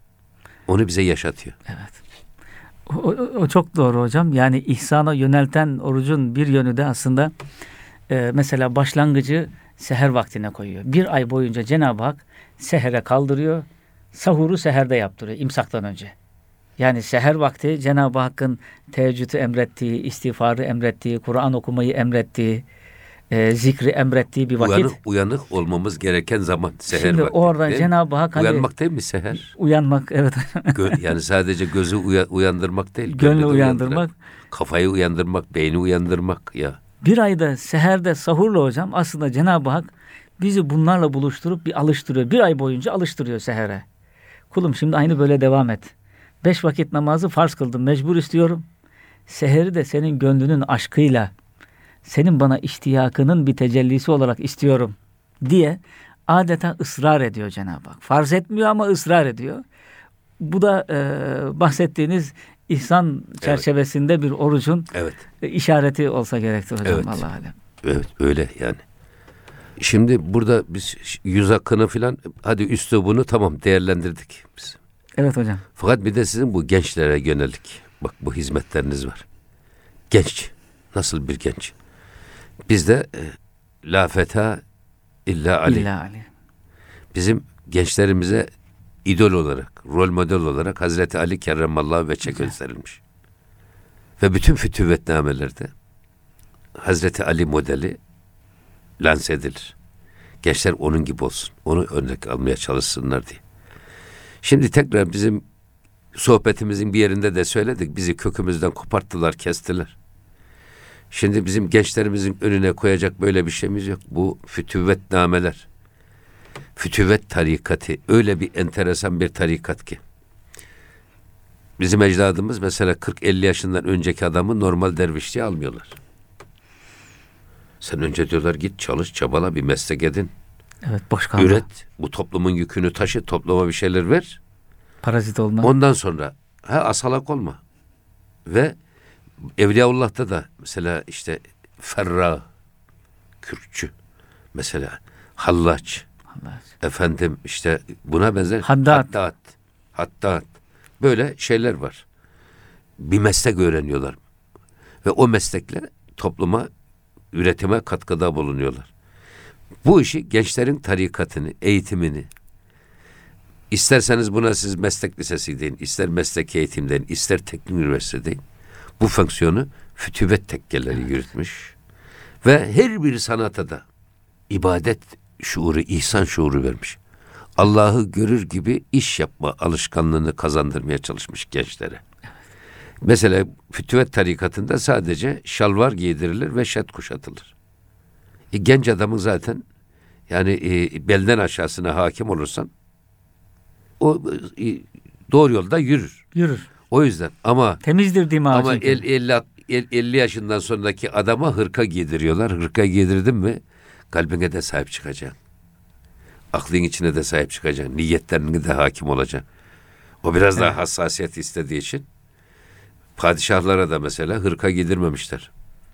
Onu bize yaşatıyor. Evet. O, o, o çok doğru hocam. Yani ihsana yönelten orucun bir yönü de aslında e, mesela başlangıcı seher vaktine koyuyor. Bir ay boyunca Cenab-ı Hak sehere kaldırıyor. Sahuru seherde yaptırıyor imsaktan önce. Yani seher vakti Cenab-ı Hakk'ın teheccüdü emrettiği, istiğfarı emrettiği, Kur'an okumayı emrettiği, e, zikri emrettiği bir vakit. Uyanık, uyanık olmamız gereken zaman seher Şimdi vakti. orada Cenab-ı Hak hani, uyanmak değil mi seher? Uyanmak evet. Gö- yani sadece gözü uya- uyandırmak değil. Gönlü de uyandırmak. Kafayı uyandırmak, beyni uyandırmak ya. Bir ayda seherde sahurla hocam aslında Cenab-ı Hak bizi bunlarla buluşturup bir alıştırıyor. Bir ay boyunca alıştırıyor sehere. Kulum şimdi aynı böyle devam et. Beş vakit namazı farz kıldım. Mecbur istiyorum. Seheri de senin gönlünün aşkıyla, senin bana iştiyakının bir tecellisi olarak istiyorum diye adeta ısrar ediyor Cenab-ı Hak. Farz etmiyor ama ısrar ediyor. Bu da e, bahsettiğiniz ihsan çerçevesinde evet. bir orucun evet. işareti olsa gerektir hocam. Evet. Vallahi alem. Evet öyle yani. Şimdi burada biz yüz hakkını filan hadi üslubunu tamam değerlendirdik biz. Evet hocam. Fakat bir de sizin bu gençlere yönelik bak bu hizmetleriniz var. Genç. Nasıl bir genç? Bizde e, la feta illa Ali. İlla Ali. Bizim gençlerimize idol olarak, rol model olarak Hazreti Ali kerremallahu veçhe gösterilmiş. Ve bütün fütüvvetnamelerde Hazreti Ali modeli lanse edilir. Gençler onun gibi olsun. Onu örnek almaya çalışsınlar diye. Şimdi tekrar bizim sohbetimizin bir yerinde de söyledik. Bizi kökümüzden koparttılar, kestiler. Şimdi bizim gençlerimizin önüne koyacak böyle bir şeyimiz yok. Bu fütüvvetnameler. Fütüvvet tarikatı öyle bir enteresan bir tarikat ki. Bizim ecdadımız mesela kırk elli yaşından önceki adamı normal dervişliğe almıyorlar. Sen önce diyorlar git çalış, çabala, bir meslek edin. Evet, boş kalma. Üret, bu toplumun yükünü taşı, topluma bir şeyler ver. Parazit olma. Ondan sonra ha asalak olma. Ve Evliyaullah'ta da mesela işte ferra, kürkçü, mesela hallaç, Allah. efendim işte buna benzer Haddad. haddad, haddad. Böyle şeyler var. Bir meslek öğreniyorlar. Ve o meslekle topluma, üretime katkıda bulunuyorlar. Bu işi gençlerin tarikatını, eğitimini, isterseniz buna siz meslek lisesi deyin, ister meslek eğitim deyin, ister teknik üniversite deyin. Bu fonksiyonu fütüvvet tekkeleri evet. yürütmüş. Ve her bir sanata da ibadet şuuru, ihsan şuuru vermiş. Allah'ı görür gibi iş yapma alışkanlığını kazandırmaya çalışmış gençlere. Evet. Mesela fütüvvet tarikatında sadece şalvar giydirilir ve şet kuşatılır. E, genç adamın zaten yani e, belden aşağısına hakim olursan o e, doğru yolda yürür. Yürür. O yüzden ama temizdir değil mi? Ama elli yaşından sonraki adama hırka giydiriyorlar. Hırka giydirdin mi kalbine de sahip çıkacaksın. Aklın içine de sahip çıkacaksın. Niyetlerine de hakim olacaksın. O biraz Evet. daha hassasiyet istediği için padişahlara da mesela hırka giydirmemişler.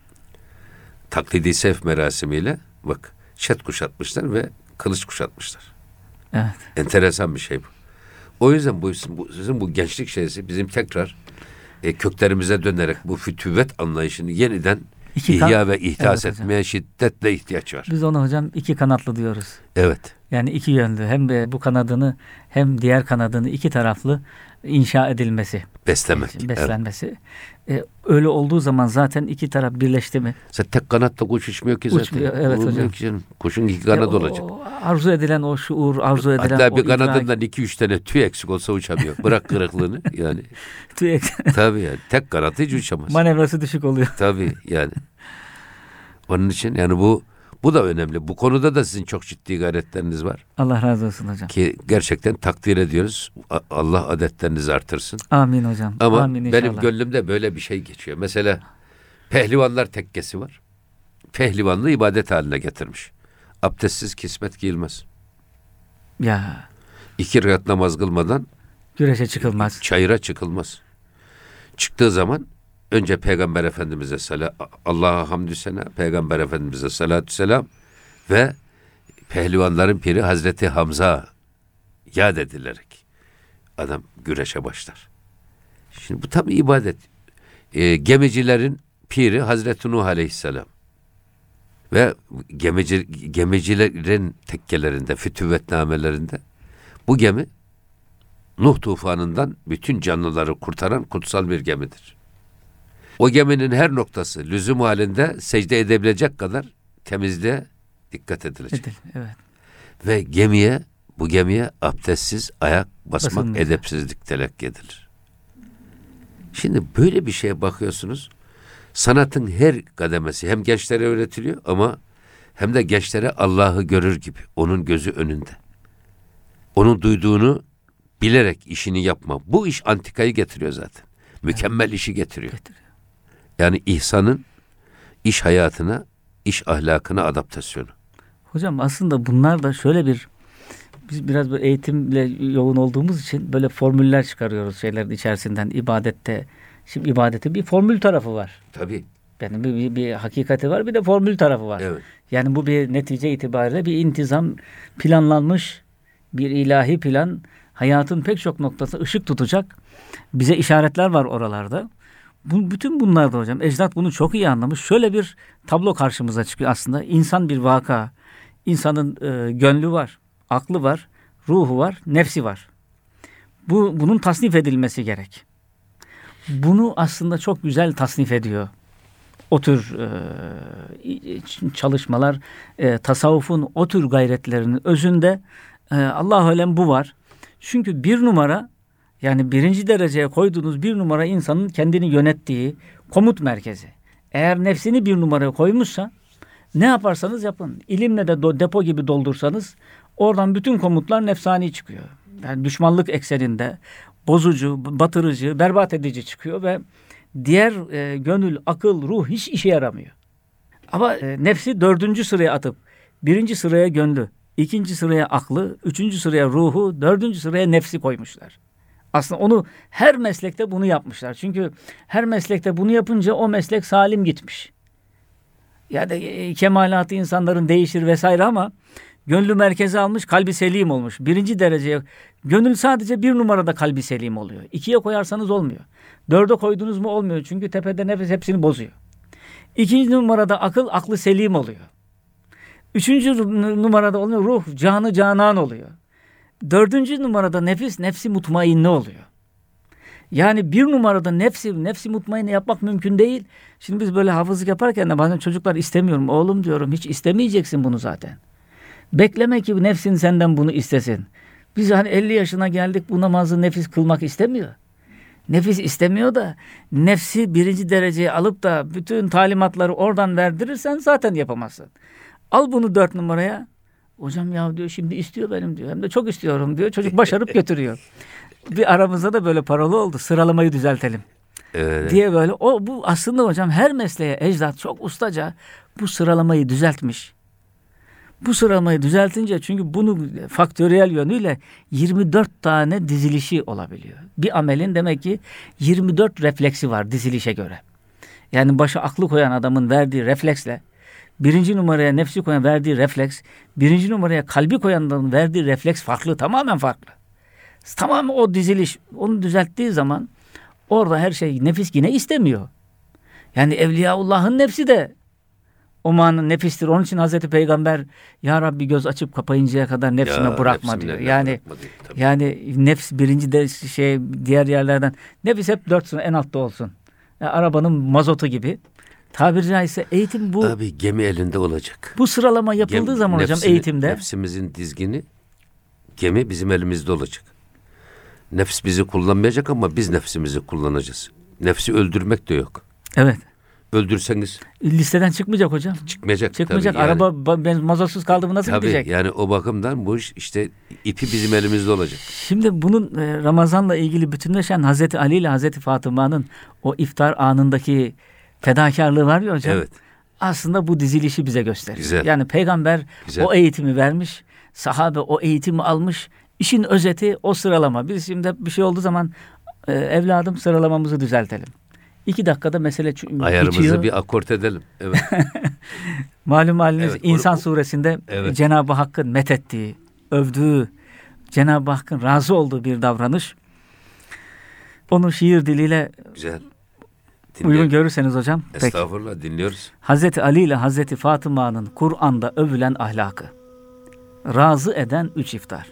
Taklidi sef merasimiyle bak şet kuşatmışlar ve kılıç kuşatmışlar. Evet. Enteresan bir şey bu. O yüzden bu, bu sizin bu gençlik şeysi bizim tekrar e, köklerimize dönerek bu fütüvvet anlayışını yeniden İki ihya kan- ve ihdas Evet hocam. etmeye şiddetle ihtiyaç var. Biz ona hocam iki kanatlı diyoruz. Evet. Yani iki yönlü, hem de bu kanadını hem diğer kanadını iki taraflı inşa edilmesi, Beslemek. beslenmesi. Evet. E, öyle olduğu zaman zaten iki taraf birleşti mi? Sen tek kanatla kuş uçmuyor ki zaten. Uçmuyor, evet Olmuyor hocam. ki canım. Kuşun iki kanadı E, o, olacak. arzu edilen o şuur, arzu edilen Hatta o bir idrak, kanadından iki üç tane tüy eksik olsa uçamıyor. Bırak kırıklığını yani. tüy- Tabii yani. Tek kanat hiç uçamaz. manevrası düşük oluyor. Tabii yani. Onun için yani bu bu da önemli. Bu konuda da sizin çok ciddi gayretleriniz var. Allah razı olsun hocam. Ki gerçekten takdir ediyoruz. A- Allah adetlerinizi artırsın. Amin hocam. Ama Amin inşallah. benim gönlümde böyle bir şey geçiyor. Mesela pehlivanlar tekkesi var. Pehlivanlığı ibadet haline getirmiş. Abdestsiz kismet giyilmez. Ya İki rekat namaz kılmadan güreşe çıkılmaz. çayıra çıkılmaz. Çıktığı zaman önce Peygamber Efendimiz'e sala, Allah'a hamdü sena, Peygamber Efendimiz'e salatü selam ve pehlivanların piri Hazreti Hamza yad edilerek adam güreşe başlar. Şimdi bu tabi ibadet. E, gemicilerin piri Hazreti Nuh Aleyhisselam ve gemici, gemicilerin tekkelerinde, fütüvvetnamelerinde bu gemi Nuh tufanından bütün canlıları kurtaran kutsal bir gemidir. O geminin her noktası lüzum halinde secde edebilecek kadar temizliğe dikkat edilecek. Edil, evet. Ve gemiye, bu gemiye abdestsiz ayak basmak Basılmayacak. edepsizlik telakki edilir. Şimdi böyle bir şeye bakıyorsunuz. Sanatın her kademesi hem gençlere öğretiliyor ama hem de gençlere Allah'ı görür gibi. Onun gözü önünde. Onun duyduğunu bilerek işini yapma. Bu iş antikayı getiriyor zaten. Mükemmel işi getiriyor. Getiriyor. Yani ihsanın iş hayatına, iş ahlakına adaptasyonu. Hocam aslında bunlar da şöyle bir, biz biraz böyle eğitimle yoğun olduğumuz için böyle formüller çıkarıyoruz şeylerin içerisinden ibadette. Şimdi ibadetin bir formül tarafı var. Tabii. Yani bir, bir, bir hakikati var, bir de formül tarafı var. Evet. Yani bu bir netice itibariyle bir intizam, planlanmış bir ilahi plan, hayatın pek çok noktasına ışık tutacak bize işaretler var oralarda. Bu, bütün bunlarda hocam ecdat bunu çok iyi anlamış. Şöyle bir tablo karşımıza çıkıyor aslında. İnsan bir vaka. İnsanın e, gönlü var, aklı var, ruhu var, nefsi var. Bu bunun tasnif edilmesi gerek. Bunu aslında çok güzel tasnif ediyor. O tür e, çalışmalar, e, tasavvufun o tür gayretlerinin özünde e, Allah alem bu var. Çünkü bir numara, yani birinci dereceye koyduğunuz bir numara insanın kendini yönettiği komut merkezi. Eğer nefsini bir numaraya koymuşsa ne yaparsanız yapın. İlimle de do, depo gibi doldursanız oradan bütün komutlar nefsani çıkıyor. Yani düşmanlık ekseninde bozucu, batırıcı, berbat edici çıkıyor ve diğer e, gönül, akıl, ruh hiç işe yaramıyor. Ama e, nefsi dördüncü sıraya atıp birinci sıraya gönlü, ikinci sıraya aklı, üçüncü sıraya ruhu, dördüncü sıraya nefsi koymuşlar. Aslında onu her meslekte bunu yapmışlar. Çünkü her meslekte bunu yapınca o meslek salim gitmiş. Yani e, kemalatı insanların değişir vesaire ama gönlü merkeze almış, kalbi selim olmuş. Birinci dereceye gönül sadece bir numarada kalbi selim oluyor. İkiye koyarsanız olmuyor. Dörde koydunuz mu olmuyor. Çünkü tepede nefes hepsini bozuyor. İkinci numarada akıl, aklı selim oluyor. Üçüncü numarada oluyor ruh, canı canan oluyor. Dördüncü numarada nefis, nefsi mutmainne oluyor. Yani bir numarada nefsi, nefsi mutmainne yapmak mümkün değil. Şimdi biz böyle hafızlık yaparken de bazen çocuklar istemiyorum. Oğlum diyorum, hiç istemeyeceksin bunu zaten. Bekleme ki nefsin senden bunu istesin. Biz hani elli yaşına geldik, bu namazı nefis kılmak istemiyor. Nefis istemiyor da nefsi birinci dereceye alıp da bütün talimatları oradan verdirirsen zaten yapamazsın. Al bunu dört numaraya. Hocam ya diyor, şimdi istiyor benim diyor. Hem de çok istiyorum diyor. Çocuk başarıp götürüyor. Bir aramızda da böyle paralı oldu. Sıralamayı düzeltelim. Evet. Diye böyle. O bu aslında hocam her mesleğe ecdat çok ustaca bu sıralamayı düzeltmiş. Bu sıralamayı düzeltince, çünkü bunu faktöriyel yönüyle yirmi dört tane dizilişi olabiliyor. Bir amelin demek ki yirmi dört refleksi var dizilişe göre. Yani başa aklı koyan adamın verdiği refleksle, birinci numaraya nefsi koyan verdiği refleks, birinci numaraya kalbi koyan adamın verdiği refleks farklı, tamamen farklı. Tamamen o diziliş, onu düzelttiği zaman orada her şey, nefis yine istemiyor. Yani Evliyaullah'ın nefsi de o manın nefistir. Onun için Hazreti Peygamber ya Rabbi göz açıp kapayıncaya kadar nefsime ya, bırakma diyor. Yani diyor, yani nefs birinci de şey, diğer yerlerden nefis hep dörtsün, en altta olsun. Yani arabanın mazotu gibi. Tabiri caizse eğitim bu. Abi gemi elinde olacak. Bu sıralama yapıldığı Gemi, zaman hocam nefsini, eğitimde. Nefsimizin dizgini, gemi bizim elimizde olacak. Nefs bizi kullanmayacak ama biz nefsimizi kullanacağız. Nefsi öldürmek de yok. Evet. Öldürseniz listeden çıkmayacak hocam. Çıkmayacak. Çıkmayacak. Tabii yani. Araba ben mazotsuz kaldı mı nasıl tabii, gidecek? yani o bakımdan bu iş işte ipi bizim elimizde olacak. Şimdi bunun e, Ramazan'la ilgili bütünleşen Hazreti Ali ile Hazreti Fatıma'nın o iftar anındaki fedakarlığı var ya hocam. Evet. Aslında bu dizilişi bize gösteriyor. Güzel. Yani peygamber Güzel. o eğitimi vermiş, sahabe o eğitimi almış. İşin özeti o sıralama. Biz şimdi bir şey olduğu zaman e, evladım sıralamamızı düzeltelim. İki dakikada mesele ayarımızı bitiyor. bir akort edelim. Evet. Malum haliniz Evet, İnsan o- suresinde Evet. Cenab-ı Hakk'ın methettiği, övdüğü, Cenab-ı Hakk'ın razı olduğu bir davranış. Onu şiir diliyle Güzel. uygun Dinle- görürseniz hocam. Peki. Estağfurullah, dinliyoruz. Hazreti Ali ile Hazreti Fatıma'nın Kur'an'da övülen ahlakı. Razı eden üç iftar.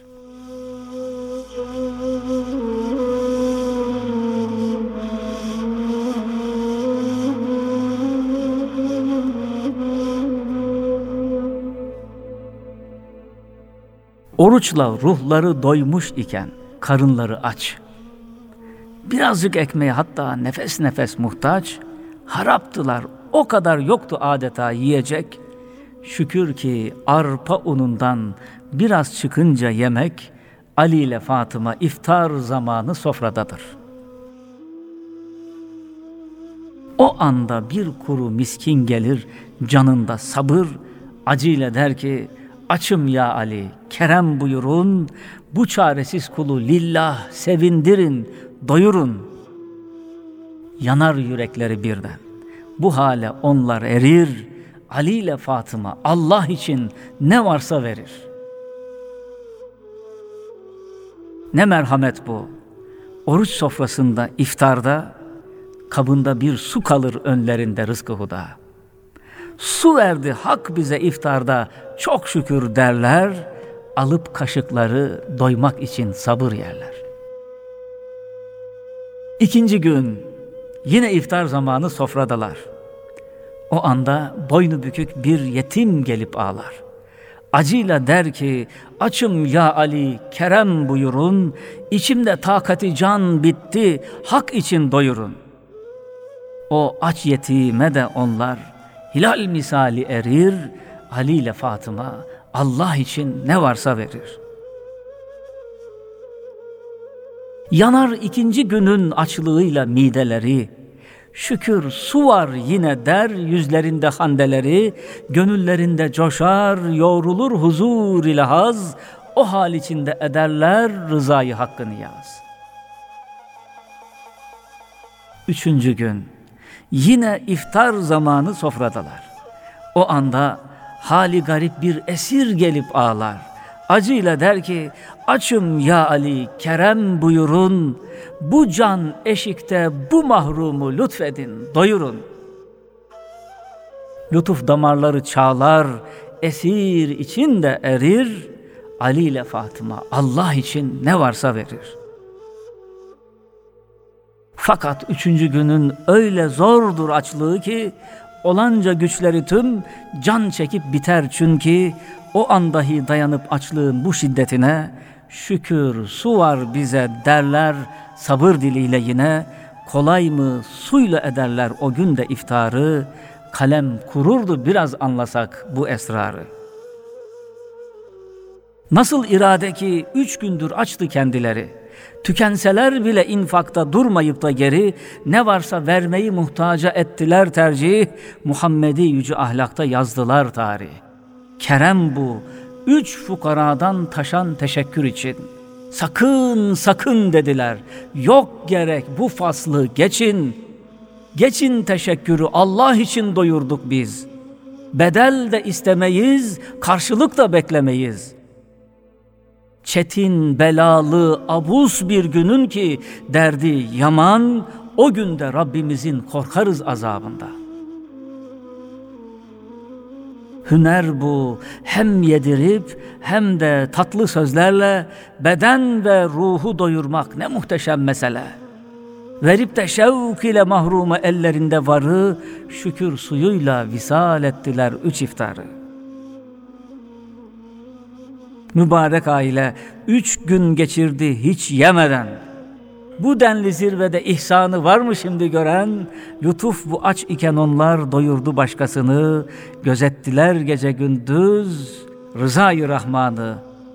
Oruçla ruhları doymuş iken karınları aç. Birazcık ekmeğe hatta nefes nefes muhtaç, haraptılar, o kadar yoktu adeta yiyecek. Şükür ki arpa unundan biraz çıkınca yemek, Ali ile Fatıma iftar zamanı sofradadır. O anda bir kuru miskin gelir, canında sabır, acıyla der ki, açım ya Ali, kerem buyurun, bu çaresiz kulu lillah sevindirin, doyurun. Yanar yürekleri birden. Bu hale onlar erir, Ali ile Fatıma Allah için ne varsa verir. Ne merhamet bu. Oruç sofrasında, iftarda, kabında bir su kalır önlerinde rızkı huda. Su verdi hak bize iftarda, çok şükür derler, alıp kaşıkları doymak için sabır yerler. İkinci gün yine iftar zamanı sofradalar. O anda boynu bükük bir yetim gelip ağlar. Acıyla der ki, açım ya Ali, kerem buyurun, içimde takati can bitti, hak için doyurun. O aç yetime de onlar hilal misali erir, Ali ile Fatıma Allah için ne varsa verir. Yanar ikinci günün açlığıyla mideleri, şükür su var yine der yüzlerinde handeleri, gönüllerinde coşar, yoğrulur huzur ile haz, o hal içinde ederler rızayı hakkı niyaz. Üçüncü gün yine iftar zamanı sofradalar. O anda hali garip bir esir gelip ağlar. Acıyla der ki, açım ya Ali, kerem buyurun, bu can eşikte bu mahrumu lütfedin, doyurun. Lütuf damarları çağlar, esir içinde erir, Ali ile Fatıma Allah için ne varsa verir. Fakat üçüncü günün öyle zordur açlığı ki, olanca güçleri tüm can çekip biter çünkü, o an dahi dayanıp açlığın bu şiddetine, şükür su var bize derler sabır diliyle yine, kolay mı suyla ederler o günde iftarı, kalem kururdu biraz anlasak bu esrarı. Nasıl irade ki üç gündür açtı kendileri, tükenseler bile infakta durmayıp da geri, ne varsa vermeyi muhtaca ettiler tercih, Muhammed'i yüce ahlakta yazdılar tarih. Kerem bu, üç fukaradan taşan teşekkür için. Sakın sakın dediler, yok gerek bu faslı geçin. Geçin teşekkürü, Allah için doyurduk biz. Bedel de istemeyiz, karşılık da beklemeyiz. Çetin, belalı, abus bir günün ki derdi yaman, o günde Rabbimizin korkarız azabında. Hüner bu, hem yedirip hem de tatlı sözlerle beden ve ruhu doyurmak ne muhteşem mesele. Verip de şevk ile mahruma ellerinde varı, şükür suyuyla visal ettiler üç iftarı. Mübarek aile üç gün geçirdi hiç yemeden. Bu denli zirvede ihsanı var mı şimdi gören? Lütuf bu aç iken onlar doyurdu başkasını, gözettiler gece gündüz rızayı Rahman'ı.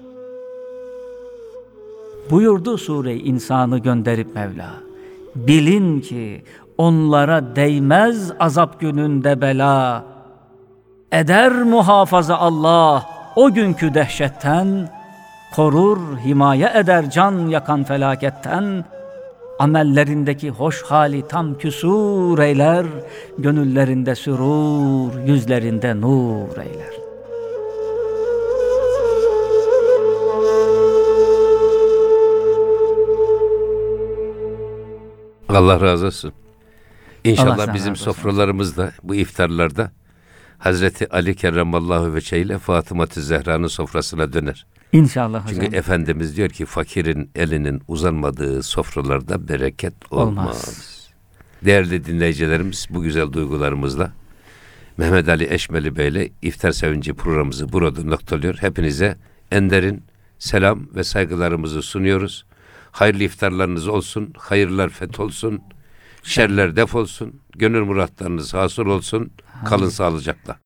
Buyurdu sure-i insanı gönderip Mevla, bilin ki onlara değmez azap gününde bela. Eder muhafaza Allah o günkü dehşetten, korur himaye eder can yakan felaketten. Amellerindeki hoş hali tam küsur eyler, gönüllerinde sürur, yüzlerinde nur eyler. Allah razı olsun. İnşallah Allah bizim razı olsun. sofralarımızda, bu iftarlarda Hazreti Ali Kerramallahu veçhe ile Fatıma-tı Zehra'nın sofrasına döner. İnşallah hocam. Çünkü Efendimiz diyor ki fakirin elinin uzanmadığı sofralarda bereket olmaz. Olmaz. Değerli dinleyicilerimiz, bu güzel duygularımızla Mehmet Ali Eşmeli Bey ile İftar Sevinci programımızı burada noktalıyor. Hepinize en derin selam ve saygılarımızı sunuyoruz. Hayırlı iftarlarınız olsun, hayırlar fetholsun, şerler defolsun, gönül muratlarınız hasıl olsun. Kalın sağlıcakla.